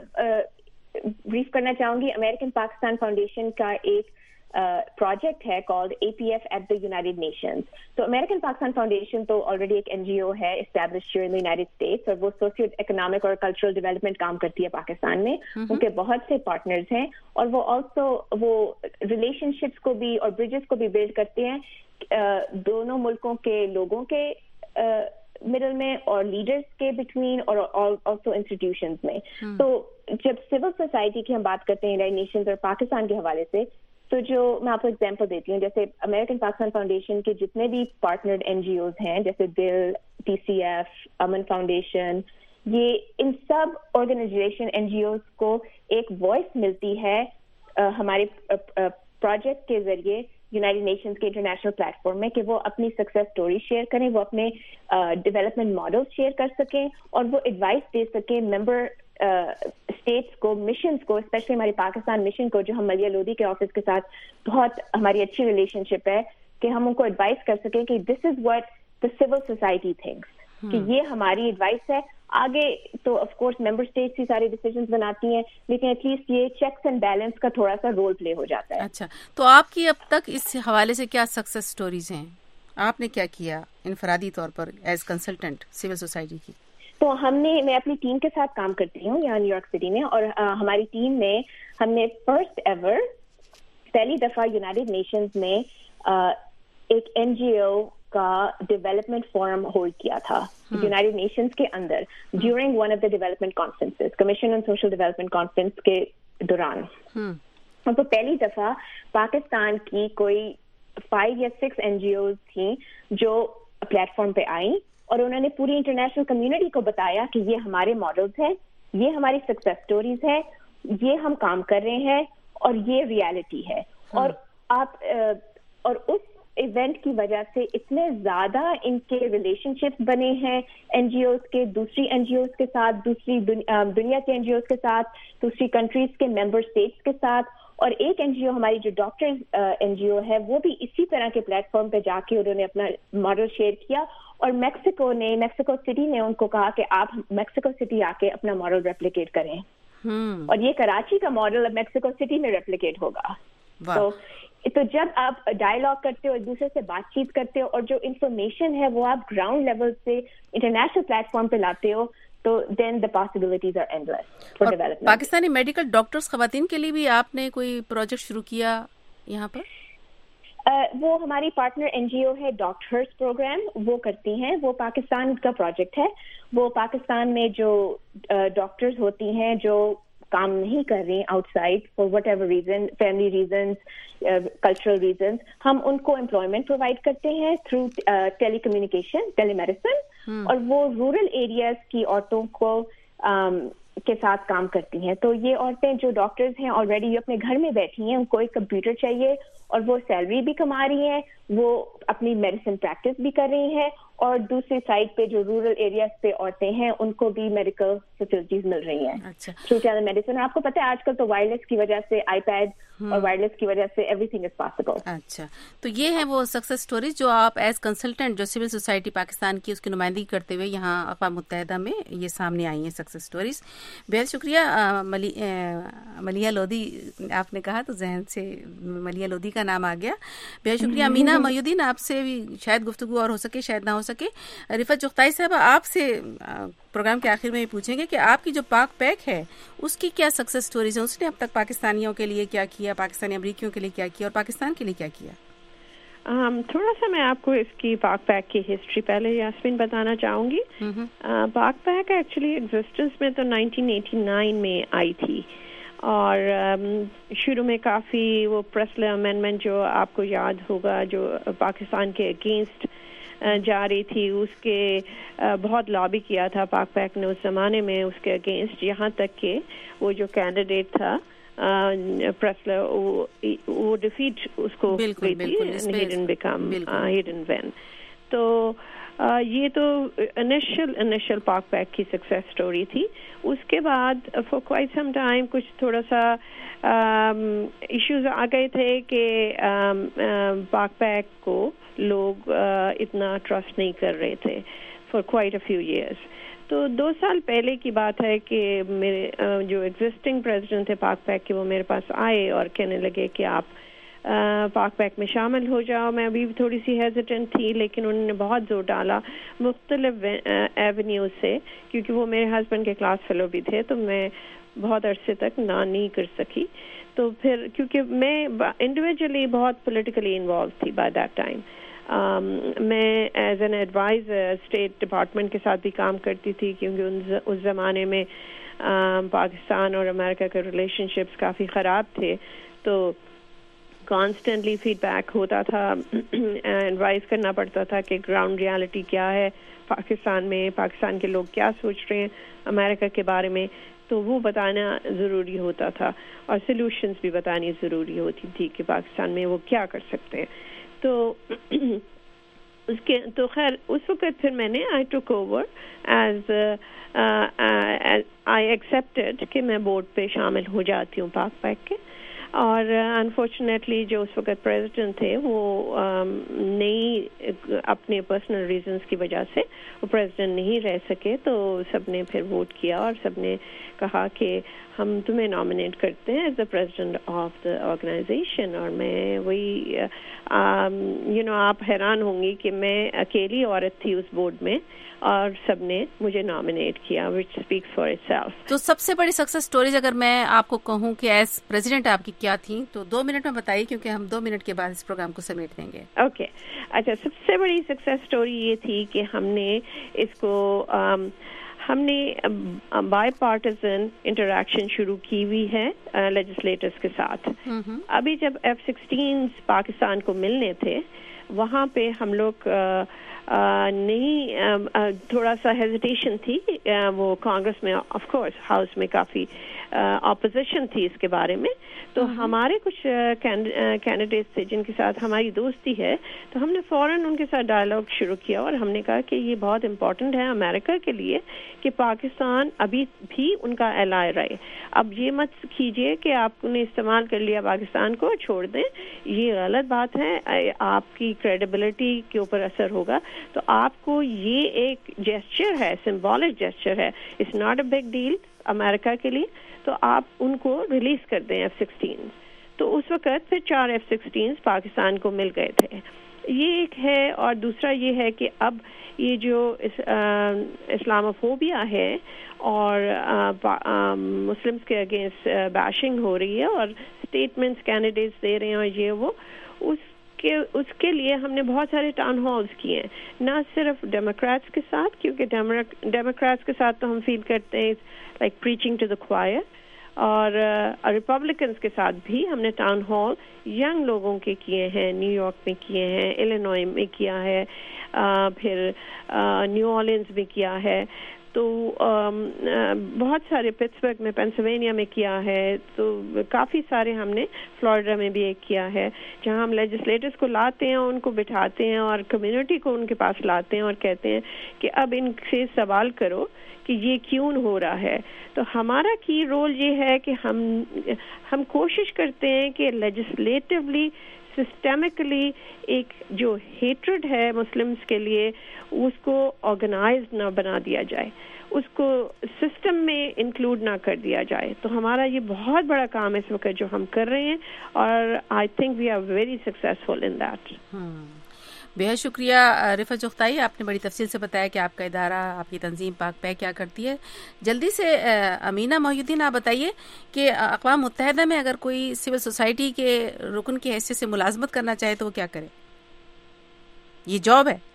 بریف کرنا چاہوں گی. امریکن پاکستان فاؤنڈیشن کا ایک پروجیکٹ ہے called A P F at the United Nations. تو امریکن پاکستان فاؤنڈیشن تو آلریڈی ایک این جی او ہے established in the United States, اور وہ سوشیو اکنامک اور کلچرل ڈیولپمنٹ کام کرتی ہے پاکستان میں. ان کے بہت سے پارٹنرز ہیں, اور وہ آلسو وہ ریلیشن شپس کو بھی اور بریجز کو بھی بلڈ کرتے ہیں دونوں ملکوں کے لوگوں کے مڈل میں اور لیڈرز کے بٹوین, اور آلسو انسٹیٹیوشنز میں. تو جب سول سوسائٹی کی ہم بات کرتے ہیں یونائٹڈ نیشنز اور پاکستان کے حوالے سے, تو جو میں آپ کو ایگزامپل دیتی ہوں, جیسے امریکن پاکستان فاؤنڈیشن کے جتنے بھی پارٹنرڈ این جی اوز ہیں, جیسے DIL, T C F, Aman foundation, یہ ان سب آرگنائزیشن این جی اوز کو ایک وائس ملتی ہے ہمارے پروجیکٹ کے ذریعے یونائٹڈ نیشنز کے انٹرنیشنل پلیٹ فارم میں, کہ وہ اپنی سکسیس اسٹوری شیئر کریں, وہ اپنے ڈیولپمنٹ ماڈل شیئر کر سکیں, اور وہ ایڈوائس دے سکیں ممبر اسٹیٹس کو, مشنز کو, اسپیشلی ہمارے پاکستان مشن کو, جو ہم ملیہ لودھی کے آفس کے ساتھ بہت ہماری اچھی ریلیشن شپ ہے, کہ ہم ان کو ایڈوائس کر سکیں کہ this is what the civil society thinks, کہ یہ ہماری ایڈوائس ہے, آگے تو آف کورس ممبر اسٹیٹس ہی سارے ڈیسیژنز بناتی ہیں, لیکن ایٹ لیسٹ یہ چیکس اینڈ بیلنس کا تھوڑا سا رول پلے ہو جاتا ہے. اچھا, تو آپ کی اب تک اس حوالے سے کیا سکسیس سٹوریز ہیں؟ آپ نے کیا کیا انفرادی طور پر ایز کنسلٹنٹ سول سوسائٹی کی؟ تو ہم نے, میں اپنی ٹیم کے ساتھ کام کرتی ہوں یہاں نیو یارک سٹی میں, اور ہماری ٹیم میں ہم نے فرسٹ ایور پہلی دفعہ یونائٹیڈ نیشنز میں ایک این جی او کا ڈیولپمنٹ فورم ہولڈ کیا تھا یونائٹیڈ نیشنز کے اندر during one of the development conferences, commission on social development conference کے دوران. اور تو پہلی دفعہ پاکستان کی کوئی فائیو یا سکس این جی اوز تھیں جو پلیٹ فارم پہ آئیں, اور انہوں نے پوری انٹرنیشنل کمیونٹی کو بتایا کہ یہ ہمارے ماڈلز ہیں, یہ ہماری سکسیس سٹوریز ہیں, یہ ہم کام کر رہے ہیں, اور یہ ریالٹی ہے. اور آپ اور اس ایونٹ کی وجہ سے اتنے زیادہ ان کے ریلیشن شپس بنے ہیں این جی اوز کے دوسری این جی اوز کے ساتھ, دوسری دنیا کے این جی اوز کے ساتھ, دوسری کنٹریز کے ممبر اسٹیٹس کے ساتھ. اور ایک این جی او ہماری جو ڈاکٹر این جی او ہے وہ بھی اسی طرح کے پلیٹ فارم پہ جا کے انہوں نے اپنا ماڈل شیئر کیا, اور میکسیکو نے میکسیکو سٹی نے ان کو کہا کہ آپ میکسیکو سٹی آ کے اپنا ماڈل ریپلیکیٹ کریں, اور یہ کراچی کا ماڈل میکسیکو سٹی میں ریپلیکیٹ ہوگا. تو تو جب آپ ڈائلاگ کرتے ہو, ایک دوسرے سے بات چیت کرتے ہو, اور جو انفارمیشن ہے وہ آپ گراؤنڈ لیول سے انٹرنیشنل پلیٹ فارم پہ لاتے ہو, تو then the possibilities are endless for development. Pakistani medical doctors خواتین کے لیے بھی آپ نے کوئی پروجیکٹ شروع کیا یہاں پر؟ وہ ہماری پارٹنر این جی او ہے ڈاکٹرز پروگرام, وہ کرتی ہیں. وہ پاکستان کا پروجیکٹ ہے. وہ پاکستان میں جو ڈاکٹرز ہوتی ہیں جو کام نہیں کر رہی outside for whatever reason, family reasons, cultural reasons, ہم ان کو امپلائمنٹ پرووائڈ کرتے ہیں through telecommunication, telemedicine, اور وہ رورل ایریاز کی عورتوں کو کے ساتھ کام کرتی ہیں. تو یہ عورتیں جو ڈاکٹرز ہیں آلریڈی اپنے گھر میں بیٹھی ہیں, ان کو ایک کمپیوٹر چاہیے, اور وہ سیلری بھی کما رہی ہیں, وہ اپنی میڈیسن پریکٹس بھی کر رہی ہیں, اور دوسری سائڈ پہ جو رورل ایریاز پہ عورتیں ہیں ان کو بھی میڈیکل فیسلٹیز مل رہی ہیں تھرو ٹیلی میڈیسن. آپ کو پتہ ہے آج کل تو وائرلیس کی وجہ سے, آئی پیڈ اور وائرلیس کی وجہ سے ایوری تھنگ از پاسبل. اچھا, تو یہ ہے وہ سکسیس سٹوریز جو آپ ایز کنسلٹنٹ جو سول سوسائٹی پاکستان کی اس کی نمائندگی کرتے ہوئے یہاں اقوام متحدہ میں یہ سامنے آئی ہیں سکسیس سٹوریز. بہت شکریہ. ملیحہ لودھی آپ نے کہا تو ذہن سے ملیحہ لودھی کا نام آ گیا. بہت شکریہ. امینہ محی الدین, آپ سے بھی شاید گفتگو اور ہو سکے شاید نہ ہو سکے. رفعت چغتائی صاحبہ, آپ سے پروگرام کے آخر میں یہ پوچھیں گے کہ آپ کی جو پاک پیک ہے اس کی کیا سکسیس سٹوریز ہیں, اس نے اب تک پاکستانیوں کے لیے کیا کیا, پاکستانی امریکیوں کے لیے کیا کیا, اور پاکستان کے لیے کیا کیا؟ um, تھوڑا سا میں آپ کو اس کی پاک پیک کی ہسٹری پہلے یاسمین بتانا چاہوں گی. uh, پاک پیک ایکچولی ایگزسٹنس میں تو نائنٹین ایٹی نائن میں آئی تھی, اور um, شروع میں کافی وہ پریسلر امینڈمنٹ جو آپ کو یاد ہوگا جو پاکستان کے اگینسٹ جا رہی تھی, اس کے بہت لابی کیا تھا پاک پیک نے اس زمانے میں اس کے اگینسٹ, یہاں تک کہ وہ جو کینڈیڈیٹ تھا پریسلر وہ ڈیفیٹ اس کو گئی تھی, he didn't become, he didn't win. تو یہ تو انیشل انیشل پاک پیک کی سکسیس سٹوری تھی. اس کے بعد فار کوائٹ سم ٹائم کچھ تھوڑا سا ایشوز آ گئے تھے کہ پاک پیک کو لوگ اتنا ٹرسٹ نہیں کر رہے تھے for quite a few years. تو دو سال پہلے کی بات ہے کہ میرے جو ایگزسٹنگ پریزیڈنٹ تھے پاک پیک کے, وہ میرے پاس آئے اور کہنے لگے کہ آپ پاک پیک میں شامل ہو جاؤ. میں ابھی تھوڑی سی ہیزیٹنٹ تھی, لیکن انہوں نے بہت زور ڈالا مختلف ایونیوز سے, کیونکہ وہ میرے ہسبینڈ کے کلاس فیلو بھی تھے, تو میں بہت عرصے تک نہ نہیں کر سکی. تو پھر کیونکہ میں انڈیویجولی بہت پولیٹیکلی انوالو تھی بائی دیٹ ٹائم, میں as an advisor state department کے ساتھ بھی کام کرتی تھی, کیونکہ اس زمانے میں پاکستان اور امریکہ کے ریلیشن شپس کافی خراب تھے, تو کانسٹنٹلی فیڈ بیک ہوتا تھا, ایڈوائز کرنا پڑتا تھا کہ گراؤنڈ ریالٹی کیا ہے پاکستان میں, پاکستان کے لوگ کیا سوچ رہے ہیں امریکہ کے بارے میں, تو وہ بتانا ضروری ہوتا تھا, اور سلوشنز بھی بتانی ضروری ہوتی تھی کہ پاکستان میں وہ کیا کر سکتے ہیں. تو اس کے تو خیر اس وقت پھر میں نے آئی ٹوک اوور ایز آئی ایکسیپٹیڈ کہ میں بورڈ پہ شامل ہو جاتی ہوں پاک پیک کے. اور انفارچونیٹلی جو اس وقت پریزیڈنٹ تھے وہ نہیں اپنے پرسنل ریزنس کی وجہ سے وہ پریزیڈنٹ نہیں رہ سکے, تو سب نے پھر ووٹ کیا اور سب نے کہا کہ ہم تمہیں نامنیٹ کرتے ہیں as the president of the organization. اور میں وہی یو نو آپ حیران ہوں گی کہ میں اکیلی عورت تھی اس بورڈ میں اور سب نے مجھے نامنیٹ کیا, which speaks for itself. تو سب سے بڑی سکسیس سٹوریز اگر میں آپ کو کہوں کہ ایز پریزیڈنٹ آپ کی کیا تھیں تو دو منٹ میں بتائیے, کیونکہ ہم دو منٹ کے بعد اس پروگرام کو سمیٹ دیں گے. اوکے اچھا, سب سے بڑی سکسیس سٹوری یہ تھی کہ ہم نے اس کو um, ہم نے بائی پارٹیزن انٹریکشن شروع کی ہوئی ہے لیجسلیٹرز کے ساتھ. ابھی جب ایف سکسٹین پاکستان کو ملنے تھے وہاں پہ ہم لوگ نہیں, تھوڑا سا ہیزیٹیشن تھی, وہ کانگریس میں آف کورس ہاؤس میں کافی اپوزیشن تھی اس کے بارے میں, تو ہمارے کچھ کینڈیڈیٹس تھے جن کے ساتھ ہماری دوستی ہے, تو ہم نے فوراً ان کے ساتھ ڈائلاگ شروع کیا اور ہم نے کہا کہ یہ بہت امپورٹنٹ ہے امریکہ کے لیے کہ پاکستان ابھی بھی ان کا ایلائی رہے. اب یہ مت کیجیے کہ آپ نے استعمال کر لیا پاکستان کو چھوڑ دیں, یہ غلط بات ہے, آپ کی کریڈیبلٹی کے اوپر اثر ہوگا. تو آپ کو یہ ایک جیسچر ہے, سمبولک جیسچر ہے, it's not a big deal امریکہ کے لیے, تو آپ ان کو ریلیز کر دیں ایف سکسٹین. تو اس وقت پھر چار ایف سکسٹین پاکستان کو مل گئے تھے, یہ ایک ہے. اور دوسرا یہ ہے کہ اب یہ جو اسلاموفوبیا ہے اور مسلمس کے اگینسٹ بیشنگ ہو رہی ہے اور اسٹیٹمنٹس کینڈیڈیٹس دے رہے ہیں اور یہ وہ, اس کے اس کے لیے ہم نے بہت سارے ٹاؤن ہالز کیے ہیں, نہ صرف ڈیموکریٹس کے ساتھ, کیونکہ ڈیموکریٹس کے ساتھ تو ہم فیل کرتے ہیں like preaching to the choir, اور ریپبلکنس کے ساتھ بھی ہم نے ٹاؤن ہال ینگ لوگوں کے کیے ہیں, نیو یارک میں کیے ہیں, الینوائے میں کیا ہے, پھر نیو آرلینز میں کیا ہے, تو بہت سارے پٹسبرگ میں, پینسلوینیا میں کیا ہے, تو کافی سارے ہم نے فلوریڈا میں بھی ایک کیا ہے, جہاں ہم لیجسلیٹرز کو لاتے ہیں, ان کو بٹھاتے ہیں اور کمیونٹی کو ان کے پاس لاتے ہیں اور کہتے ہیں کہ اب ان سے سوال کرو کہ یہ کیوں ہو رہا ہے. تو ہمارا کی رول یہ ہے کہ ہم ہم کوشش کرتے ہیں کہ لیجسلیٹولی سسٹمکلی ایک جو ہیٹرڈ ہے مسلمس کے لیے اس کو آرگنائز نہ بنا دیا جائے, اس کو سسٹم میں انکلوڈ نہ کر دیا جائے. تو ہمارا یہ بہت بڑا کام ہے اس وقت جو ہم کر رہے ہیں, اور I think we are very successful in that. بہت شکریہ رفعت چغتائی, آپ نے بڑی تفصیل سے بتایا کہ آپ کا ادارہ, آپ کی تنظیم پاک پیک کیا کرتی ہے. جلدی سے امینہ محی الدین آپ بتائیے کہ اقوام متحدہ میں اگر کوئی سول سوسائٹی کے رکن کی حیثیت سے ملازمت کرنا چاہے تو وہ کیا کرے؟ یہ جاب ہے,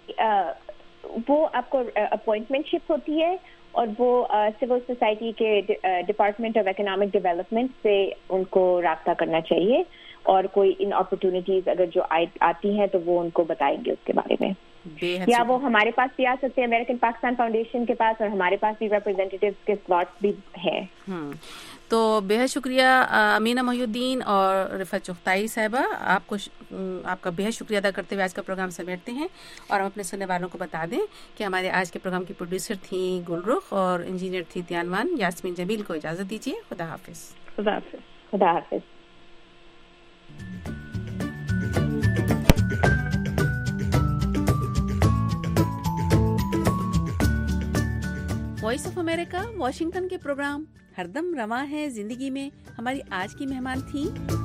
وہ آپ کو اپوائنٹمنٹ شپ ہوتی ہے اور وہ سول سوسائٹی کے ڈپارٹمنٹ آف اکنامک ڈیولپمنٹ سے ان کو رابطہ کرنا چاہیے, اور کوئی ان اپرچونیٹیز اگر جو آتی ہیں تو وہ ان کو بتائیں گے اس کے بارے میں, یا وہ ہمارے پاس بھی آ سکتے ہیں امریکن پاکستان فاؤنڈیشن کے پاس, اور ہمارے پاس بھی ریپرزینٹیوز کے سلاٹس بھی ہیں. تو بہت شکریہ امینہ محی الدین اور رفعت چغتائی صاحبہ, آپ کو آپ کا بہت شکریہ ادا کرتے ہوئے آج کا پروگرام سمیٹتے ہیں, اور ہم اپنے سننے والوں کو بتا دیں کہ ہمارے آج کے پروگرام کی پروڈیوسر تھیں گلرخ اور انجینئر تھی دیانوان. یاسمین جمیل کو اجازت دیجیے, خدا حافظ. خدا حافظ. خدا حافظ. وائس آف امریکہ واشنگٹن کے پروگرام ہر دم رواں ہے زندگی میں ہماری آج کی مہمان تھیں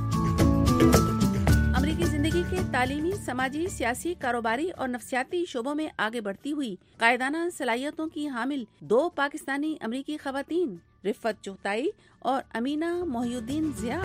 امریکی زندگی کے تعلیمی, سماجی, سیاسی, کاروباری اور نفسیاتی شعبوں میں آگے بڑھتی ہوئی قائدانہ صلاحیتوں کی حامل دو پاکستانی امریکی خواتین رفعت چغتائی اور امینہ محی الدین ضیاء.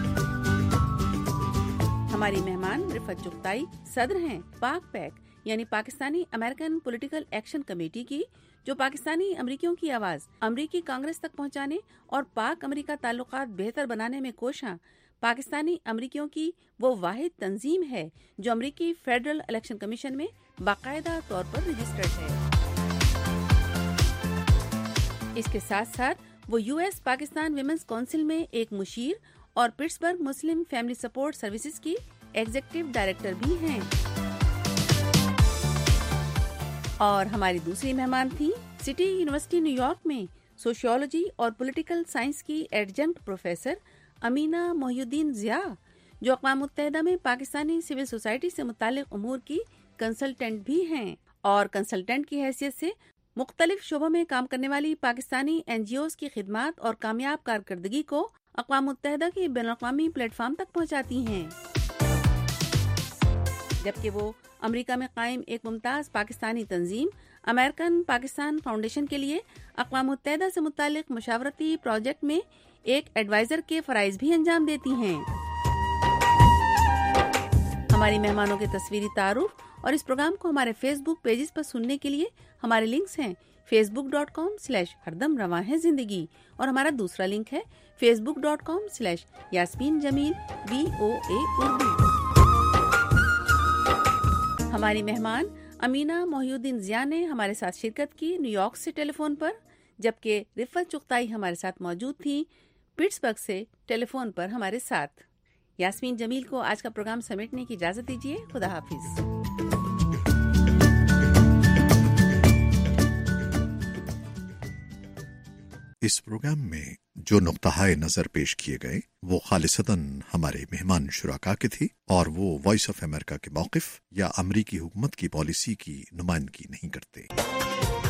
ہماری مہمان رفعت چغتائی صدر ہیں پاک پیک یعنی Pakistani American political action committee کی, جو پاکستانی امریکیوں کی آواز امریکی کانگریس تک پہنچانے اور پاک امریکہ تعلقات بہتر بنانے میں کوشاں پاکستانی امریکیوں کی وہ واحد تنظیم ہے جو امریکی فیڈرل الیکشن کمیشن میں باقاعدہ طور پر رجسٹرڈ ہے. اس کے ساتھ ساتھ وہ U S Pakistan women's council میں ایک مشیر اور Pittsburgh Muslim family support services کی ایگزیکٹو ڈائریکٹر بھی ہیں. اور ہماری دوسری مہمان تھی سٹی یونیورسٹی نیو یارک میں سوشیولوجی اور پولیٹیکل سائنس کی ایڈجنکٹ پروفیسر अमीना मोहिउद्दीन ज़िया, जो अक़वाम मुत्तहिदा में पाकिस्तानी सिविल सोसाइटी से मुतालिक उमूर की कंसल्टेंट भी हैं और कंसल्टेंट की हैसियत से मुख्तलिफ शोबों में काम करने वाली पाकिस्तानी एन जी ओज़ की खिदमात और कामयाब कारकर्दगी को अक़वाम मुत्तहिदा के बैनुल-अक़वामी प्लेटफार्म तक पहुँचाती हैं, जबकि वो अमेरिका में कायम एक मुमताज़ पाकिस्तानी तंजीम अमेरिकन पाकिस्तान फाउंडेशन के लिए अक़वाम मुत्तहिदा से मुतालिक मुशावरती प्रोजेक्ट में एक एडवाइज़र के फ़राइज़ भी अंजाम देती हैं। हमारी मेहमानों के तस्वीरी तारुफ और इस प्रोग्राम को हमारे फेसबुक पेजेस पर सुनने के लिए हमारे लिंक्स हैं फेसबुक डॉट कॉम स्लैश हरदम रवां है जिंदगी और हमारा दूसरा लिंक है Facebook dot com slash Yasmeen Jamil V O A Urdu. हमारी मेहमान अमीना मोहिउद्दीन ज़िया ने हमारे साथ शिरकत की न्यूयॉर्क से टेलीफोन पर, जबकि रिफत चुगताई हमारे साथ मौजूद थी पिट्सबर्ग से टेलीफोन पर हमारे साथ। यास्मीन जमील को आज का प्रोग्राम समेटने की इजाज़त दीजिए। खुदा हाफिज। इस प्रोग्राम में जो नुक्ता-ए नज़र पेश किए गए वो खालिसतन हमारे मेहमान शुराका के थे और वो वॉइस ऑफ अमेरिका के मौक़िफ़ या अमरीकी हुकूमत की पॉलिसी की नुमाइंदगी नहीं करते।